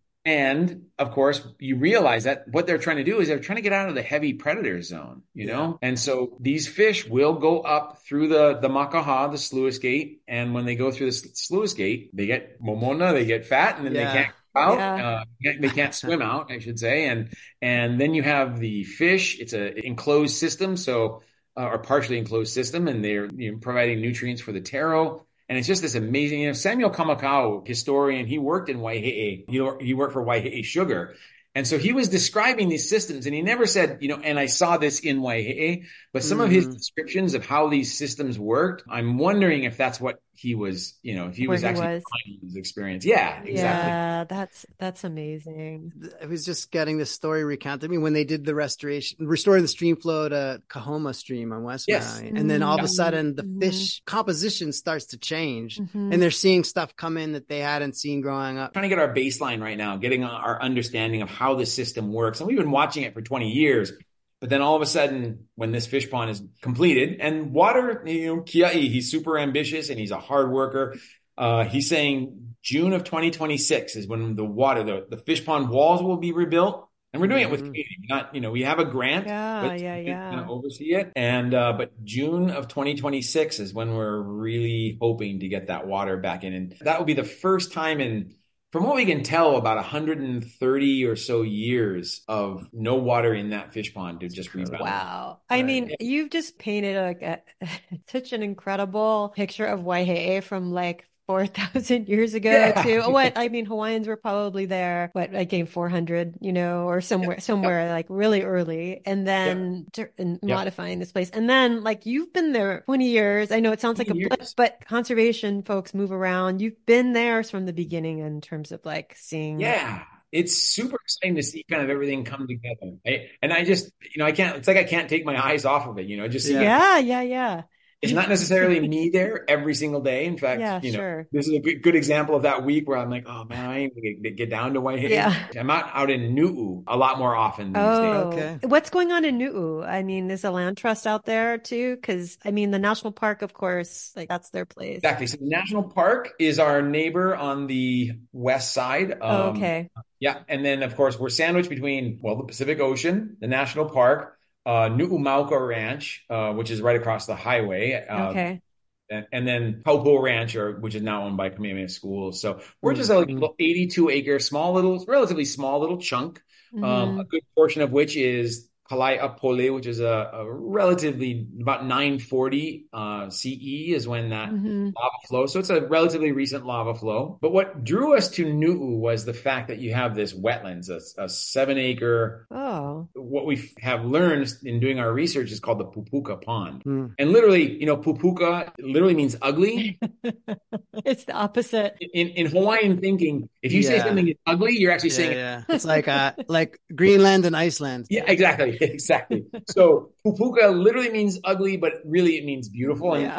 And of course, you realize that what they're trying to do is they're trying to get out of the heavy predator zone, you know? And so these fish will go up through the, the Makaha, the sluice gate. And when they go through the sluice gate, they get momona, they get fat, and then Yeah. they can't go out. Yeah. Uh, can't- they can't swim out, I should say. And, and then you have the fish. It's a enclosed system. So, uh, or partially enclosed system, and they're, you know, providing nutrients for the taro. And it's just this amazing, you know, Samuel Kamakau, historian, he worked in Waihee. He, he worked for Waihee Sugar. And so he was describing these systems and he never said, you know, and I saw this in Waihee, but some of his Mhm. descriptions of how these systems worked, I'm wondering if that's what he was, you know, if he Where was he actually was. finding his experience. Yeah, exactly. Yeah, that's that's amazing. I was just getting this story recounted. I mean, when they did the restoration, restoring the stream flow to Kahoma Stream on West Yes. Maui, and then all of Mhm. a sudden the Mhm. fish composition starts to change, Mhm. and they're seeing stuff come in that they hadn't seen growing up. Trying to get our baseline right now, getting our understanding of how the system works. And we've been watching it for twenty years. But then all of a sudden, when this fish pond is completed, and Water, you know, Kiai, he's super ambitious and he's a hard worker. Uh, he's saying June of twenty twenty-six is when the water, the, the fish pond walls will be rebuilt. And we're doing it with Mhm. Katie. Not, you know, we have a grant, Yeah, but yeah, to yeah. kind of oversee it. And, uh, but June of twenty twenty-six is when we're really hoping to get that water back in. And that will be the first time in, from what we can tell, about one hundred thirty or so years of no water in that fish pond to just rebound. Wow. I Right. mean, you've just painted like a, such an incredible picture of Waihee from like four thousand years ago Yeah. to what, I mean, Hawaiians were probably there, what, like in four hundred, you know, or somewhere, somewhere like really early, and then to, and Yep. modifying this place. And then like you've been there twenty years. I know it sounds like a twenty blip, years. but conservation folks move around. You've been there from the beginning in terms of like seeing. Yeah. It's super exciting to see kind of everything come together. I, and I just, you know, I can't, it's like I can't take my eyes off of it, you know, just seeing Yeah, yeah, yeah. it's not necessarily me there every single day. In fact, Yeah, you know, sure. this is a good, good example of that week where I'm like, oh man, I ain't gonna get, get down to Waihee. Yeah. I'm out, out in Nu'u a lot more often these days. Oh, Okay. what's going on in Nu'u? I mean, is a land trust out there too? Because I mean, the national park, of course, like that's their place. Exactly. So the national park is our neighbor on the west side. Oh, Um, okay. Yeah. And then, of course, we're sandwiched between, well, the Pacific Ocean, the national park, uh, Nu'umauka Ranch, uh, which is right across the highway. Uh, Okay. And, and then Paupo Ranch, or, which is now owned by Kamehameha Schools. So we're just a like, Mhm. little eighty-two acre, small little, relatively small little chunk, um, Mhm. a good portion of which is Kalai Pole, which is a, a relatively about nine forty uh, C E is when that Mhm. lava flow. So it's a relatively recent lava flow. But what drew us to Nu'u was the fact that you have this wetlands, a, a seven acre. Oh. What we have learned in doing our research is called the Pupuka Pond. Hmm. And literally, you know, Pupuka literally means ugly. It's the opposite. In in Hawaiian thinking, if you say Yeah. something is ugly, you're actually Yeah, saying, yeah. It's like uh, like Greenland and Iceland. yeah, exactly, exactly. So Pupuka literally means ugly, but really it means beautiful. And Yeah.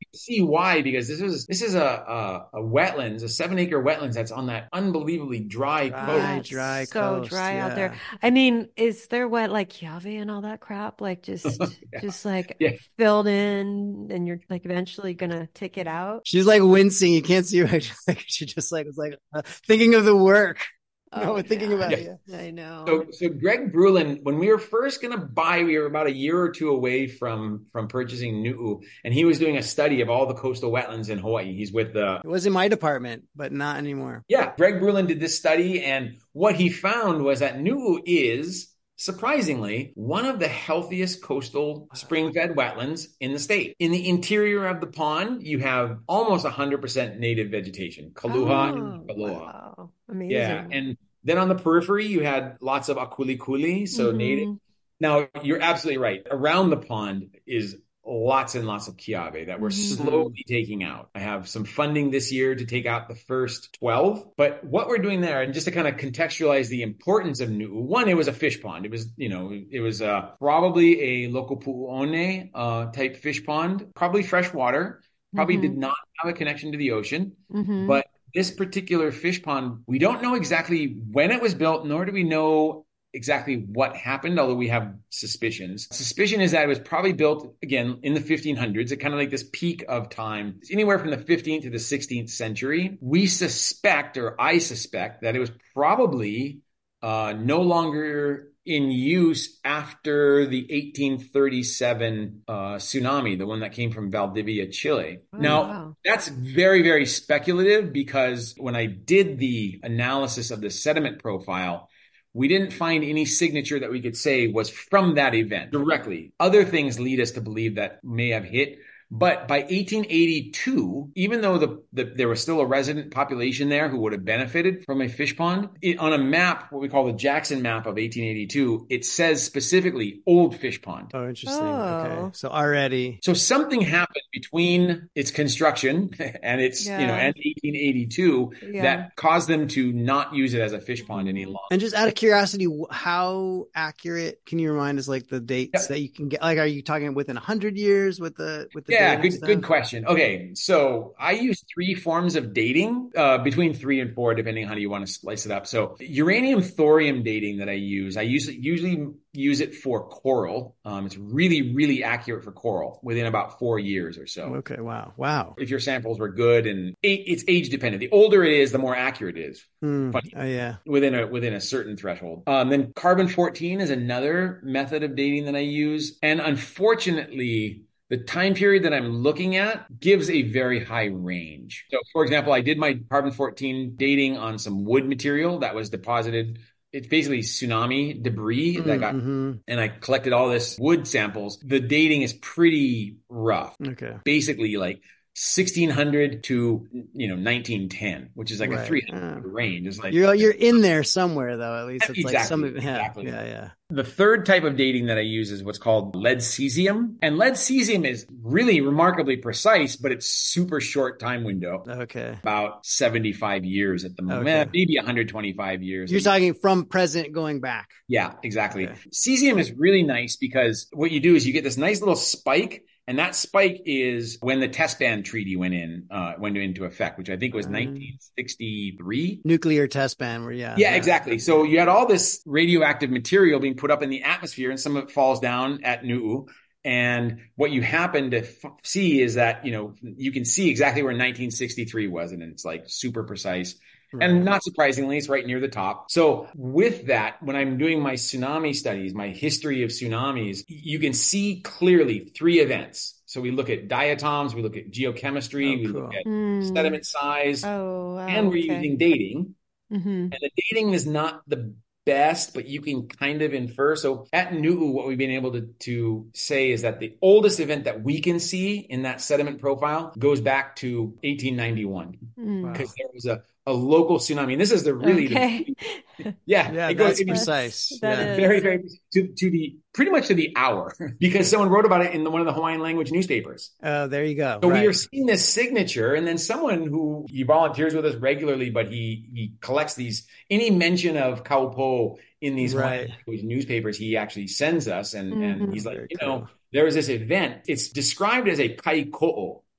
see why, because this is this is a a, a wetlands, a seven acre wetlands that's on that unbelievably dry, Dry, coast. Yeah, it's dry so coast, dry out there. yeah. I mean, is there what like Chiave and all that crap? Like just Yeah. just like Yeah. filled in and you're like eventually gonna take it out? She's like wincing. You can't see her. She just like was like uh, thinking of the work. No, Oh thinking yeah, about it. Yeah. I know. So, so Greg Brulin, when we were first going to buy, we were about a year or two away from from purchasing Nu'u, and he was doing a study of all the coastal wetlands in Hawaii. He's with the It was in my department, but not anymore. yeah. Greg Brulin did this study, and what he found was that Nu'u is surprisingly one of the healthiest coastal spring-fed wetlands in the state. In the interior of the pond, you have almost one hundred percent native vegetation, Kaluha and Oh, Kaloha. wow. Amazing. Yeah, and then on the periphery, you had lots of akulikuli, so Mhm. native. Now, you're absolutely right. Around the pond is lots and lots of Chiave that we're Mhm. slowly taking out. I have some funding this year to take out the first twelve. But what we're doing there, and just to kind of contextualize the importance of Nu'u, one, it was a fish pond. It was, you know, it was uh, probably a local pu'uone uh, type fish pond, probably fresh water, probably Mhm. did not have a connection to the ocean. Mhm. But this particular fish pond, we don't know exactly when it was built, nor do we know exactly what happened, although we have suspicions. Suspicion is that it was probably built, again, in the fifteen hundreds, at kind of like this peak of time. It's anywhere from the fifteenth to the sixteenth century. We suspect, or I suspect, that it was probably uh, no longer in use after the eighteen thirty-seven uh, tsunami, the one that came from Valdivia, Chile. Oh, Now, wow. that's very, very speculative, because when I did the analysis of the sediment profile, we didn't find any signature that we could say was from that event directly. Other things lead us to believe that may have hit. But by eighteen eighty-two, even though the, the there was still a resident population there who would have benefited from a fish pond, it, on a map, what we call the Jackson map of eighteen eighty-two, it says specifically old fish pond. Oh, interesting. Oh. Okay. So already. So something happened between its construction and its, you know, Yeah. and eighteen eighty-two Yeah. that caused them to not use it as a fish pond any longer. And just out of curiosity, wh- how accurate can you remind us like the dates Yep. that you can get? Like, are you talking within a hundred years with the with the Yeah, dating good stuff? good question. Okay, so I use three forms of dating, uh, between three and four, depending on how you want to slice it up. So uranium thorium dating that I use, I use usually use it for coral. Um, it's really, really accurate for coral within about four years or so. Okay. Wow. Wow. If your samples were good, and it, it's age dependent. The older it is, the more accurate it is. Hmm. Funny. Oh yeah. Within a within a certain threshold. Um, then carbon fourteen is another method of dating that I use, and unfortunately, the time period that I'm looking at gives a very high range. So, for example, I did my carbon fourteen dating on some wood material that was deposited. It's basically tsunami debris that got, Mm-hmm. and I collected all this wood samples. The dating is pretty rough. Okay. Basically, like sixteen hundred to, you know, nineteen ten, which is like a Right. three hundred Yeah. range. It's like You're you're in there somewhere though. At least it's like Exactly, some. Yeah. exactly. Yeah. Yeah. The third type of dating that I use is what's called lead cesium. And lead cesium is really remarkably precise, but it's super short time window. Okay. About seventy-five years at the moment, Okay. maybe one hundred twenty-five years. You're talking from present going back. Yeah, exactly. Okay. Cesium is really nice because what you do is you get this nice little spike, and that spike is when the test ban treaty went in, uh, went into effect, which I think was Um, nineteen sixty-three. Nuclear test ban. Where yeah. Yeah, exactly. So you had all this radioactive material being put up in the atmosphere, and some of it falls down at Nu'u. And what you happen to f- see is that, you know, you can see exactly where nineteen sixty-three was, and it's like super precise. Right. And not surprisingly, it's right near the top. So with that, when I'm doing my tsunami studies, my history of tsunamis, you can see clearly three events. So we look at diatoms, we look at geochemistry, Oh, we cool. look at Hmm. sediment size, Oh, wow. and we're Okay. using dating. Mhm. And the dating is not the best, but you can kind of infer. So at Nu'u, what we've been able to, to say is that the oldest event that we can see in that sediment profile goes back to eighteen ninety-one, Mm. because there was a, a local tsunami. And this is the really, Okay. the, yeah, Yeah, it goes that's it is precise. that Yeah. is- very, very to, to the pretty much to the hour, because someone wrote about it in the, one of the Hawaiian language newspapers. Oh, there you go. So Right. we are seeing this signature, and then someone who he volunteers with us regularly, but he he collects these, any mention of Kaupo in these Right. Hawaiian language newspapers, he actually sends us, and and Mhm. he's like, Very you cool. know, there was this event. It's described as a kaiko'o,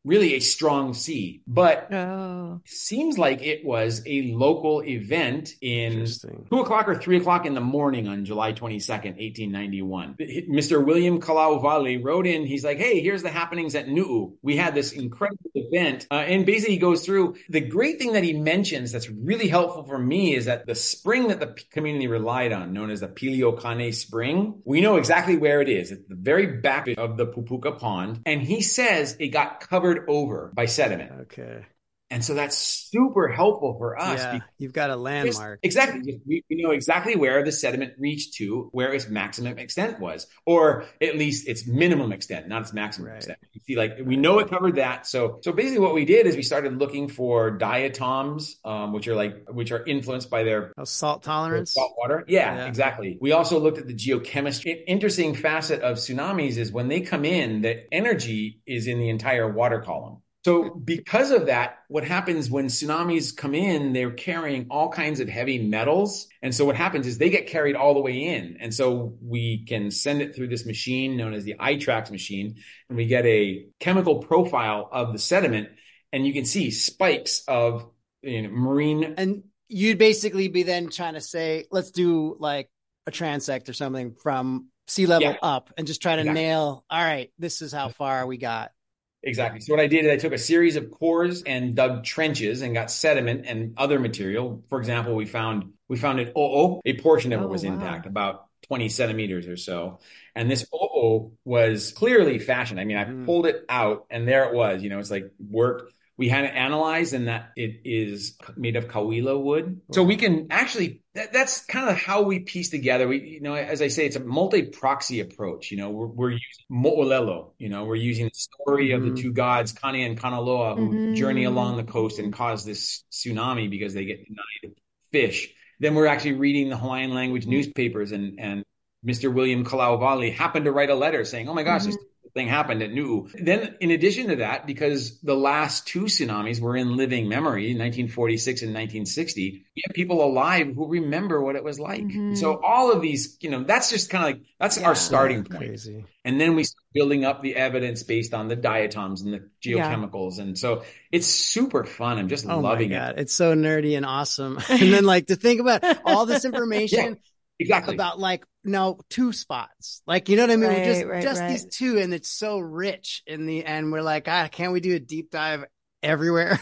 really a strong sea. But Oh. it seems like it was a local event in two o'clock or three o'clock in the morning on July twenty-second, eighteen ninety-one. Mister William Kalauwali wrote in, he's like, hey, here's the happenings at Nu'u. We had this incredible event. Uh, and basically he goes through the great thing that he mentions that's really helpful for me is that the spring that the community relied on, known as the Piliokane Spring, we know exactly where it is. It's the very back of the Pupuka Pond. And he says it got covered over by sediment. Okay. And so that's super helpful for us. Yeah, you've got a landmark. Exactly. We, we know exactly where the sediment reached to, where its maximum extent was, or at least its minimum extent, not its maximum Right. extent. You see, like we know it covered that. So, so basically what we did is we started looking for diatoms, um, which are like, which are influenced by their Oh, salt tolerance. salt water. Yeah, Yeah. exactly. We also looked at the geochemistry. An interesting facet of tsunamis is when they come in, the energy is in the entire water column. So because of that, what happens when tsunamis come in, they're carrying all kinds of heavy metals. And so what happens is they get carried all the way in. And so we can send it through this machine known as the I TRAX machine, and we get a chemical profile of the sediment, and you can see spikes of, you know, marine. And you'd basically be then trying to say, let's do like a transect or something from sea level Yeah. up and just try to Exactly. nail, all right, this is how far we got. Exactly. So what I did is I took a series of cores and dug trenches and got sediment and other material. For example, we found we found an o'o, a portion of it Oh, was wow. intact, about twenty centimeters or so. And this o'o was clearly fashioned. I mean, I Mm. pulled it out and there it was. You know, it's like worked. We had it analyzed and that it is made of kawila wood. So we can actually, that, that's kind of how we piece together. We, you know, as I say, it's a multi-proxy approach. You know, we're, we're using mo'olelo, you know, we're using the story of Mhm. the two gods, Kane and Kanaloa, who Mhm. journey along the coast and cause this tsunami because they get denied fish. Then we're actually reading the Hawaiian language newspapers and, and Mister William Kalauwali happened to write a letter saying, oh my gosh, this thing happened at Nu'u. Then in addition to that, because the last two tsunamis were in living memory, nineteen forty-six and nineteen sixty, we have people alive who remember what it was like. Mhm. So all of these, you know, that's just kind of like, that's Yeah. our starting Yeah, point. crazy. And then we start building up the evidence based on the diatoms and the Yeah. geochemicals. And so it's super fun. I'm just Oh loving my it. God. It's so nerdy and awesome. And then like to think about all this information Exactly. about like, no, two spots. Like, you know what I mean? We're just, Right, right, just right. these two, and it's so rich in the end. We're like, ah, can't we do a deep dive everywhere?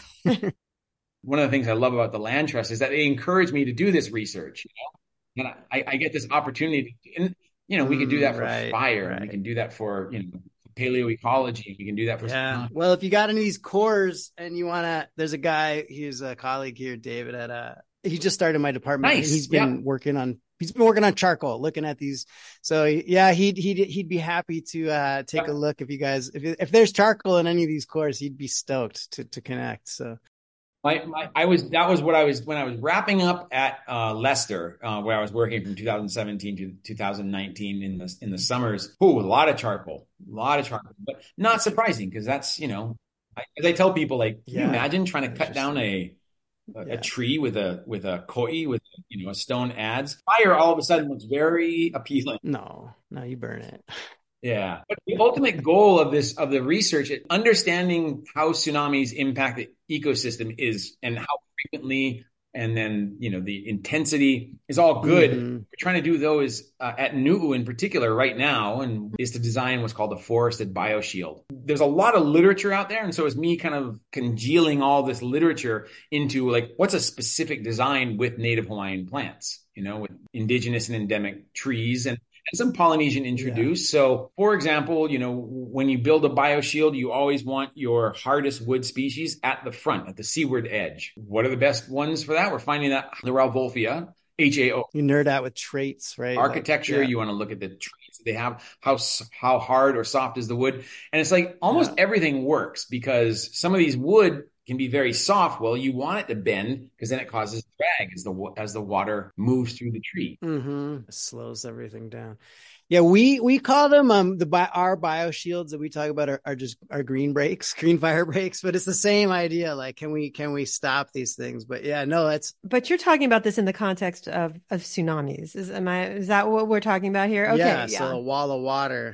One of the things I love about the Land Trust is that they encourage me to do this research, you know, and I, I get this opportunity to, and, you know, we can do that for Mm, right, fire, and we right. can do that for, you know, paleoecology. We can do that for Yeah. Well, if you got any of these cores and you want to, there's a guy, he's a colleague here, David, at a, he just started my department. Nice. And he's been Yeah. working on, he's been working on charcoal, looking at these. So yeah, he'd, he'd, he'd be happy to uh, take Yeah. a look if you guys, if, if there's charcoal in any of these cores, he'd be stoked to, to connect. So. My, my, I was, that was what I was, when I was wrapping up at uh, Leicester, uh, where I was working from two thousand seventeen to two thousand nineteen in the, in the summers. Ooh, a lot of charcoal, a lot of charcoal, but not surprising because that's, you know, I, as I tell people, like, can Yeah. you imagine trying to cut down a, a, Yeah. a tree with a, with a koi, with, you know, a stone adze? Fire all of a sudden looks very appealing. No, no, you burn it. Yeah. But the ultimate goal of this, of the research, understanding how tsunamis impact the ecosystem is, and how frequently, and then, you know, the intensity is all good. Mhm. We're trying to do those uh, at Nu'u in particular right now, and is to design what's called the forested bioshield. There's a lot of literature out there. And so it's me kind of congealing all this literature into like, what's a specific design with native Hawaiian plants, you know, with indigenous and endemic trees and and some Polynesian introduced. Yeah. So, for example, you know, when you build a bioshield, you always want your hardest wood species at the front, at the seaward edge. What are the best ones for that? We're finding that the Rauwolfia, H A O. You nerd out with traits, right? Architecture, Like, yeah. You want to look at the traits that they have, how how hard or soft is the wood. And it's like almost Yeah. everything works because some of these wood can be very soft. Well, you want it to bend because then it causes drag as the as the water moves through the tree. Mm-hmm. It slows everything down. Yeah, we we call them um the our bioshields that we talk about are, are just our green breaks, green fire breaks, but it's the same idea. Like, can we can we stop these things? But yeah, no, that's. But you're talking about this in the context of of tsunamis. Is am I is that what we're talking about here? Okay, yeah, yeah. so a wall of water.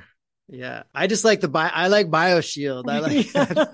Yeah. I just like the bio, I like BioShield. I like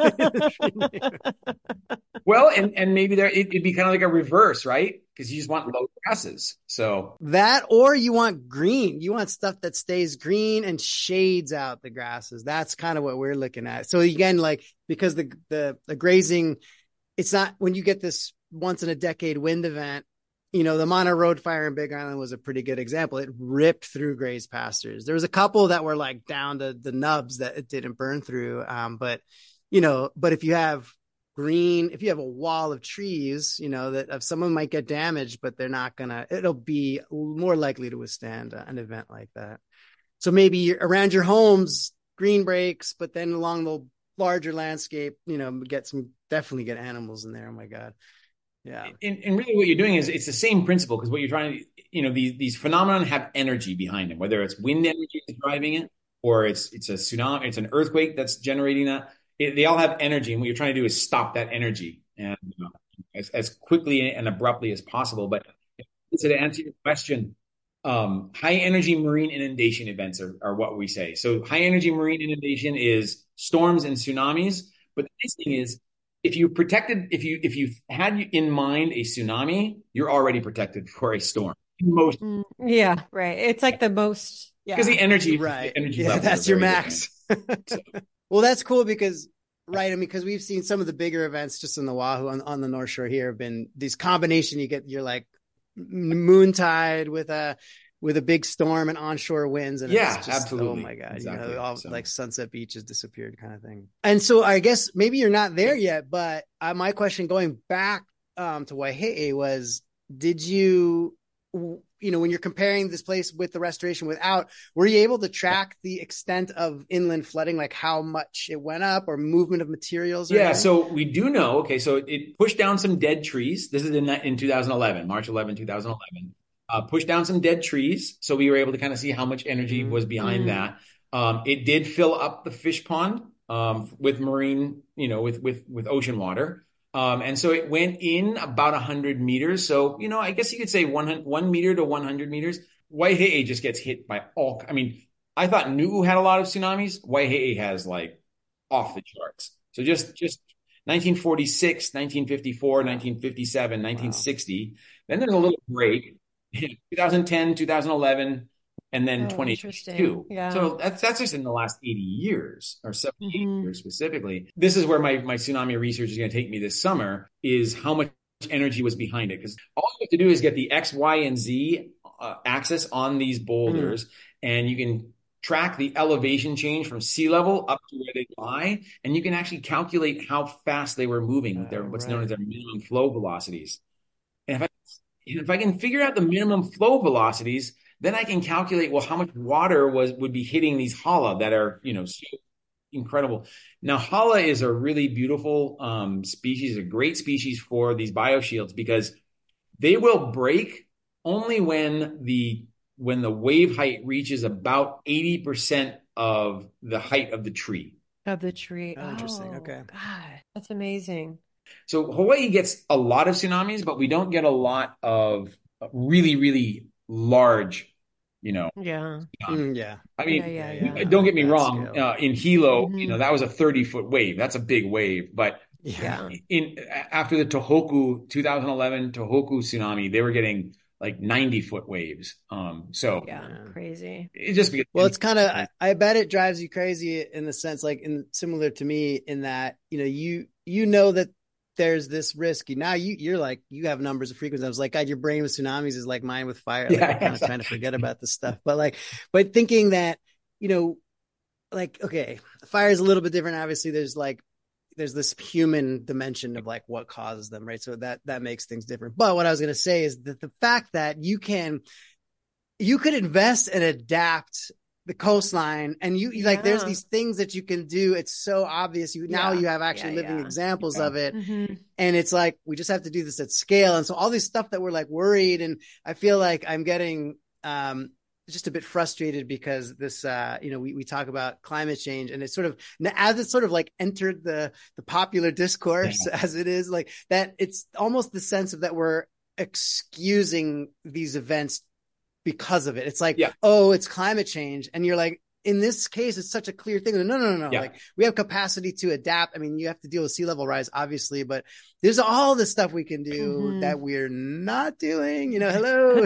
that. Well, and, and maybe there, it, it'd be kind of like a reverse, right? Because you just want low grasses. So that, or you want green. You want stuff that stays green and shades out the grasses. That's kind of what we're looking at. So again, like, because the, the, the grazing, it's not, when you get this once in a decade wind event, you know, the Mono Road fire in Big Island was a pretty good example. It ripped through grazed pastures. There was a couple that were like down to the nubs that it didn't burn through. Um, but, you know, but if you have green, if you have a wall of trees, you know, that if someone might get damaged, but they're not gonna, it'll be more likely to withstand an event like that. So maybe you're, around your homes, green breaks, but then along the larger landscape, you know, get some, definitely get animals in there. Oh my God. Yeah. And, and really what you're doing is it's the same principle, because what you're trying to, you know, these, these phenomena have energy behind them, whether it's wind energy that's driving it, or it's, it's a tsunami, it's an earthquake that's generating that. It, they all have energy. And what you're trying to do is stop that energy and you know, as, as quickly and abruptly as possible. But so to answer your question, um, high energy marine inundation events are, are what we say. So high energy marine inundation is storms and tsunamis. But the nice thing is, if you protected, if you if you had in mind a tsunami, you're already protected for a storm. Most, Mm, yeah, right. It's like the most, yeah. because the energy, right? The energy yeah, levels that's are your very max. so. Well, that's cool because, right? I mean, because we've seen some of the bigger events just in the Wahoo on, on the North Shore here have been these combination. You get you're like moon tide with a with a big storm and onshore winds, and yeah, it's just, absolutely. Oh my God, exactly. you know, all so. like Sunset Beach has disappeared, kind of thing. And so I guess maybe you're not there yet, but uh, my question going back um, to Waihe'e was, did you, you know, when you're comparing this place with the restoration without, were you able to track the extent of inland flooding, like how much it went up or movement of materials? Or yeah, anything? so we do know. Okay, so it pushed down some dead trees. This is in in two thousand eleven, March eleventh, two thousand eleven. Uh, pushed down some dead trees, so we were able to kind of see how much energy mm-hmm. was behind mm. that. Um, it did fill up the fish pond um, with marine, you know, with with with ocean water, um, and so it went in about a hundred meters. So you know, I guess you could say one one meter to one hundred meters. Waihe'e just gets hit by all. I mean, I thought Nu'u had a lot of tsunamis. Waihe'e has like off the charts. So just just nineteen forty-six, nineteen fifty-four, nineteen fifty-seven, nineteen sixty. Wow. Then there's a little break. twenty ten, two thousand eleven, and then oh, twenty twenty-two. Yeah. So that's that's just in the last eighty years or seventy mm-hmm. years specifically. This is where my, my tsunami research is going to take me this summer, is how much energy was behind it. Because all you have to do is get the X, Y, and Z uh, axis on these boulders, mm. and you can track the elevation change from sea level up to where they lie, and you can actually calculate how fast they were moving with their, what's right. known as their minimum flow velocities. And if I If I can figure out the minimum flow velocities, then I can calculate, well, how much water was would be hitting these hala that are, you know, so incredible. Now, hala is a really beautiful um, species, a great species for these bioshields, because they will break only when the when the wave height reaches about eighty percent of the height of the tree. Of the tree. Oh, interesting. Okay. God, that's amazing. So Hawaii gets a lot of tsunamis, but we don't get a lot of really, really large, you know. Yeah. Mm, yeah. I mean, yeah, yeah, yeah. don't get me wrong. Uh, in Hilo, mm-hmm. you know, that was a thirty foot wave. That's a big wave. But yeah, in after the Tohoku twenty eleven Tohoku tsunami, they were getting like ninety foot waves. Um, so yeah, crazy. It just because well, it's kind of, I, I bet it drives you crazy in the sense, like in similar to me in that, you know, you, you know that there's this risk. Now you, you're like, you have numbers of frequencies. I was like, God, your brain with tsunamis is like mine with fire. Like, yeah, I'm kind of trying to forget about this stuff, but like, but thinking that, you know, like, okay, fire is a little bit different. Obviously there's like, there's this human dimension of like what causes them, right? So that, that makes things different. But what I was going to say is that the fact that you can, you could invest and adapt the coastline, and you yeah. like, there's these things that you can do. It's so obvious. You now yeah. you have actually yeah, living yeah. examples yeah. of it. Mm-hmm. And it's like, we just have to do this at scale. And so all this stuff that we're like worried, and I feel like I'm getting, um, just a bit frustrated because this, uh, you know, we, we talk about climate change, and it's sort of, as it's sort of like entered the, the popular discourse yeah. as it is, like that, it's almost the sense of that we're excusing these events because of it. It's like, yeah. oh, it's climate change. And you're like, in this case, it's such a clear thing. No, no, no, no. Yeah. Like we have capacity to adapt. I mean, you have to deal with sea level rise, obviously, but there's all this stuff we can do Mhm. that we're not doing. You know, hello.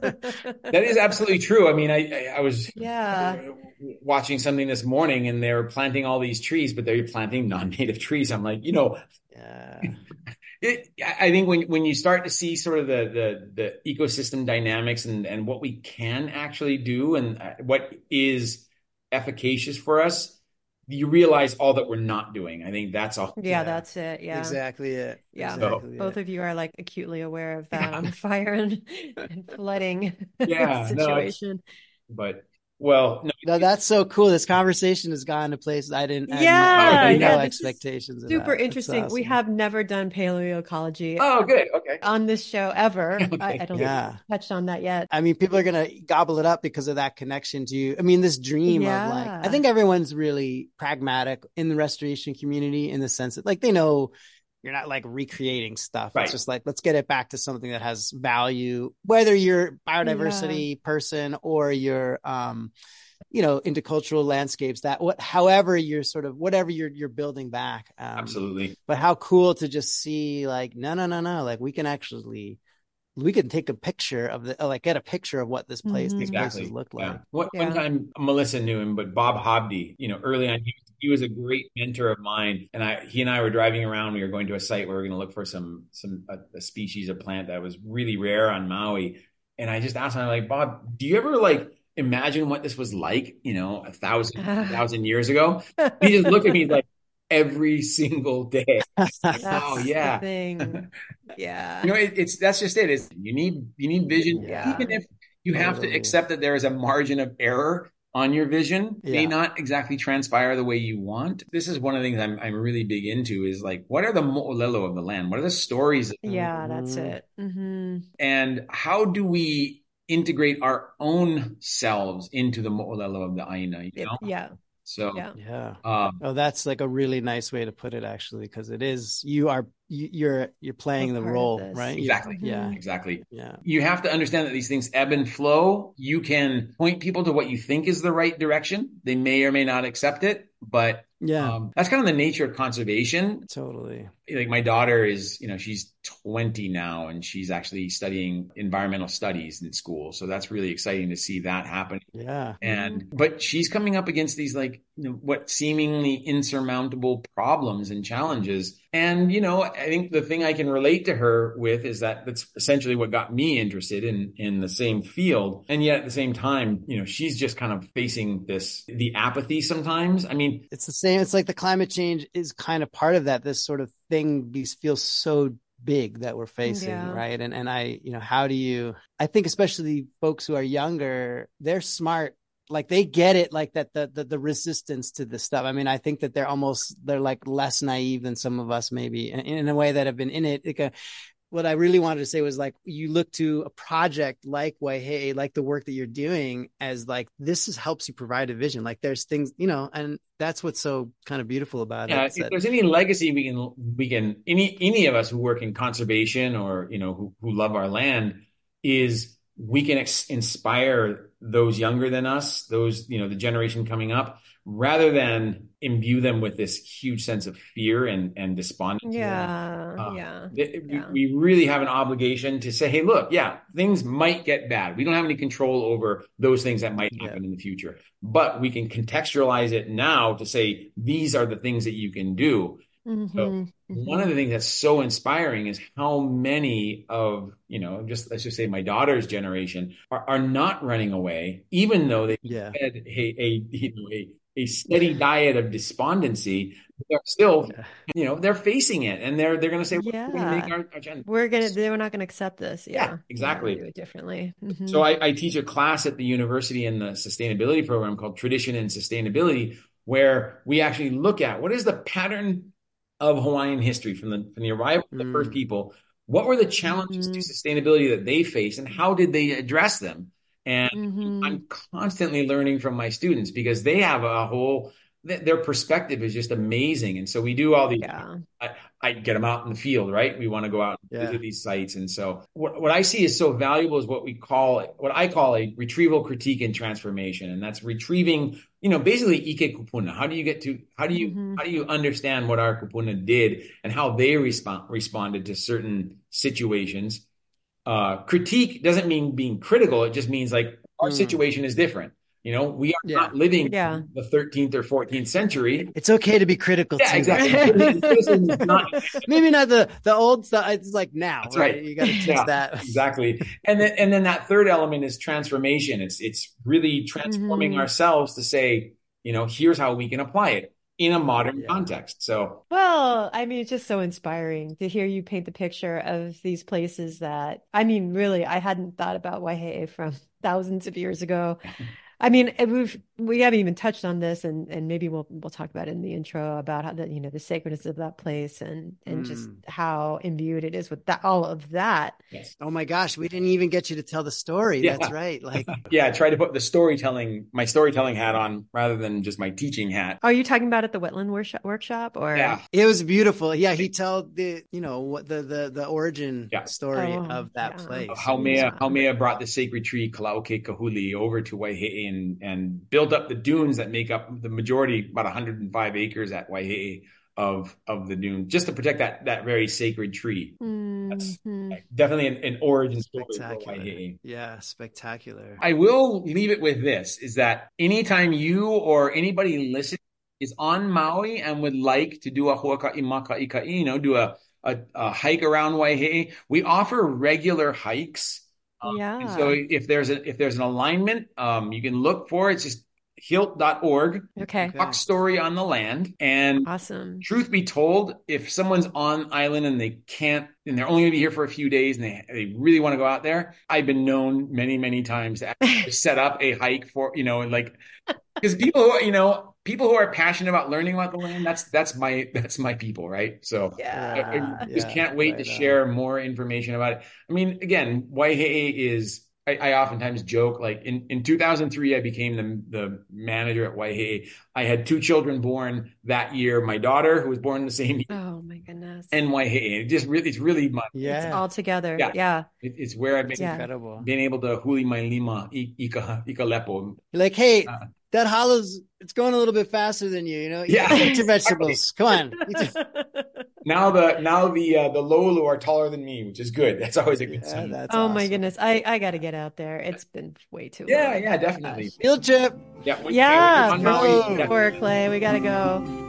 That is absolutely true. I mean, I, I, I was Yeah. watching something this morning and they're planting all these trees, but they're planting non-native trees. I'm like, you know, Yeah. it, I think when, when you start to see sort of the, the, the ecosystem dynamics and, and what we can actually do and what is efficacious for us, you realize all that we're not doing. I think that's all. Yeah, Yeah. that's it. Yeah. Exactly it. Yeah. Exactly Both it. of you are like acutely aware of that, Yeah. the fire and, and flooding Yeah, no, it's- situation. But well, no, No, that's so cool. This conversation has gone to places I didn't. I had Yeah, no, I had yeah, no this is expectations. Super about. It's interesting. We awesome. have never done paleoecology oh, good. Okay. on this show ever. Okay, I, I don't Yeah. think we've touched on that yet. I mean, people are gonna gobble it up because of that connection to you. I mean, this dream of like, Yeah. I think everyone's really pragmatic in the restoration community in the sense that like they know you're not like recreating stuff. Right. It's just like, let's get it back to something that has value, whether you're biodiversity person or you're, um, you know, into cultural landscapes that what, however you're sort of, whatever you're, you're building back. Um, Absolutely. But how cool to just see like, no, no, no, no, like we can actually, we can take a picture of the, like get a picture of what this place, Mhm. these Exactly. places look Yeah. like. One, Yeah. one time, Melissa knew him, but Bob Hobdy, you know, early on, he, he was a great mentor of mine. And I, he and I were driving around. We were going to a site where we were going to look for some, some a, a species of plant that was really rare on Maui. And I just asked him, I'm like, Bob, do you ever like imagine what this was like, you know, a thousand, a thousand years ago? He just looked at me like every single day. Like, That's oh the yeah. thing. Yeah. You know, it, it's that's just it. Is you need you need vision, Yeah. even if you have to Totally. accept that there is a margin of error on your vision. May Yeah. not exactly transpire the way you want. This is one of the things I'm I'm really big into. Is like, what are the mo'olelo of the land? What are the stories? Yeah, that's Mhm. it. Hmm. And how do we integrate our own selves into the mo'olelo of the aina? You know, Yeah. so Yeah. Yeah. um, Oh, that's like a really nice way to put it, actually, because it is you are you, you're you're playing A the part of role, this. right? You- exactly, Yeah. exactly. Yeah. You have to understand that these things ebb and flow. You can point people to what you think is the right direction. They may or may not accept it, but Yeah. um, that's kind of the nature of conservation. Totally. Like my daughter is, you know, she's twenty now and she's actually studying environmental studies in school. So that's really exciting to see that happen. Yeah. And, but she's coming up against these like, you know, what seemingly insurmountable problems and challenges. And, you know, I think the thing I can relate to her with is that that's essentially what got me interested in, in the same field. And yet at the same time, you know, she's just kind of facing this, the apathy sometimes. I mean, It's the same. It's like the climate change is kind of part of that. This sort of thing these feels so big that we're facing, Yeah. right? And and I, you know, how do you? I think especially folks who are younger, they're smart. Like they get it, like that the the, the resistance to this stuff. I mean, I think that they're almost they're like less naive than some of us, maybe in, in a way that have been in it. Like a, what I really wanted to say was like you look to a project like Waihe, like the work that you're doing as like this is helps you provide a vision. Like there's things, you know, and that's what's so kind of beautiful about yeah, it. if that- there's any legacy we can, we can, any, any of us who work in conservation or, you know, who, who love our land is we can ex- inspire those younger than us, those, you know, the generation coming up, rather than imbue them with this huge sense of fear and, and despondency. Yeah. Uh, Yeah. It- we- Yeah. We really have an obligation to say, hey, look, yeah, things might get bad. We don't have any control over those things that might Yeah. happen in the future, but we can contextualize it now to say, these are the things that you can do. Mhm. One of the things that's so inspiring is how many of, you know, just let's just say my daughter's generation are, are not running away, even though they've Yeah. had a, a, you know, a, a steady diet of despondency. They're still, Yeah. you know, they're facing it and they're, they're going to say, we're going to Yeah. make our, our gen-" We're gonna. They're not gonna accept this. Yeah, Yeah. We're gonna exactly. do it differently. Mhm. So I, I teach a class at the university in the sustainability program called Tradition and Sustainability, where we actually look at what is the pattern of Hawaiian history from the from the arrival of the Mm. first people. What were the challenges to Mhm. sustainability that they faced, and how did they address them? And Mhm. I'm constantly learning from my students because they have a whole th- their perspective is just amazing. And so we do all these. Yeah. I, I get them out in the field, right? We want to go out and Yeah. visit these sites. And so what, what I see is so valuable is what we call, what I call a retrieval, critique, and transformation. And that's retrieving, you know, basically Ike Kupuna. How do you get to, how do you, Mhm. how do you understand what our Kupuna did and how they respond, responded to certain situations? Uh, critique doesn't mean being critical. It just means like our Mm. situation is different. You know, we are Yeah. not living Yeah. in the thirteenth or fourteenth century. It's okay to be critical Yeah, too. exactly. Criticism is not- Maybe not the the old stuff. It's like now, That's right? right. You got to teach Yeah, that. exactly. And then and then that third element is transformation. It's it's really transforming Mhm. ourselves to say, you know, here's how we can apply it in a modern Yeah. context. So Well, I mean, it's just so inspiring to hear you paint the picture of these places that, I mean, really, I hadn't thought about Waihe'e from thousands of years ago. I mean, and we've we haven't even touched on this, and and maybe we'll we'll talk about it in the intro about how the you know the sacredness of that place and and just Mm. how imbued it is with that all of that. yes. Oh my gosh, we didn't even get you to tell the story. Yeah. That's right. Like, Yeah, I try to put the storytelling, my storytelling hat on rather than just my teaching hat. Are you talking about at the wetland workshop workshop or? Yeah. it was beautiful. Yeah, he told the you know what the the the origin Yeah. story Oh, of that yeah. place. How Mea, Yeah. how Mea brought the sacred tree Kalauke Kahuli over to Waihe'e and, and built up the dunes that make up the majority, about one hundred five acres at Waihe'e of of the dune, just to protect that that very sacred tree. That's Mhm. definitely an, an origin story for Spectacular. Waihe'e. Yeah, spectacular. I will leave it with this, is that anytime you or anybody listening is on Maui and would like to do a huaka'i maka'ikai, you know, do a, a, a hike around Waihe'e, we offer regular hikes. Um, and so Yeah. if there's a if there's an alignment, um, you can look for it. It's just hilt dot org, Okay. Okay. Talk Story on the Land. And Awesome. truth be told, if someone's on island and they can't, and they're only going to be here for a few days and they, they really want to go out there, I've been known many, many times to actually set up a hike for, you know, like, because people who, you know, people who are passionate about learning about the land, that's, that's my, that's my people, right? So I, Yeah. I just Yeah, can't wait right to on. share more information about it. I mean, again, Waihe'e is, I, I oftentimes joke, like in, in two thousand three, I became the, the manager at Waihe'e. I had two children born that year, my daughter, who was born the same year, Oh my goodness. and Waihe'e. It just really, it's really my, It's Yeah, all together. Yeah. Yeah. it, it's where I've it's been, Yeah. incredible. been able to huli my lima, i- ika, ika lepo. You're like, hey, Uh, that hollow's it's going a little bit faster than you. You know, eat, Yeah. eat your vegetables. Come on. Eat your- Now the, now the, uh, the Lolu are taller than me, which is good. That's always a good Yeah, sign. that's Oh my awesome. goodness. I, I got to get out there. It's been way too Yeah, long. yeah, definitely. Field trip. Yeah, when- Yeah. on Maui, Maui, for yeah. For Clay, we got to go.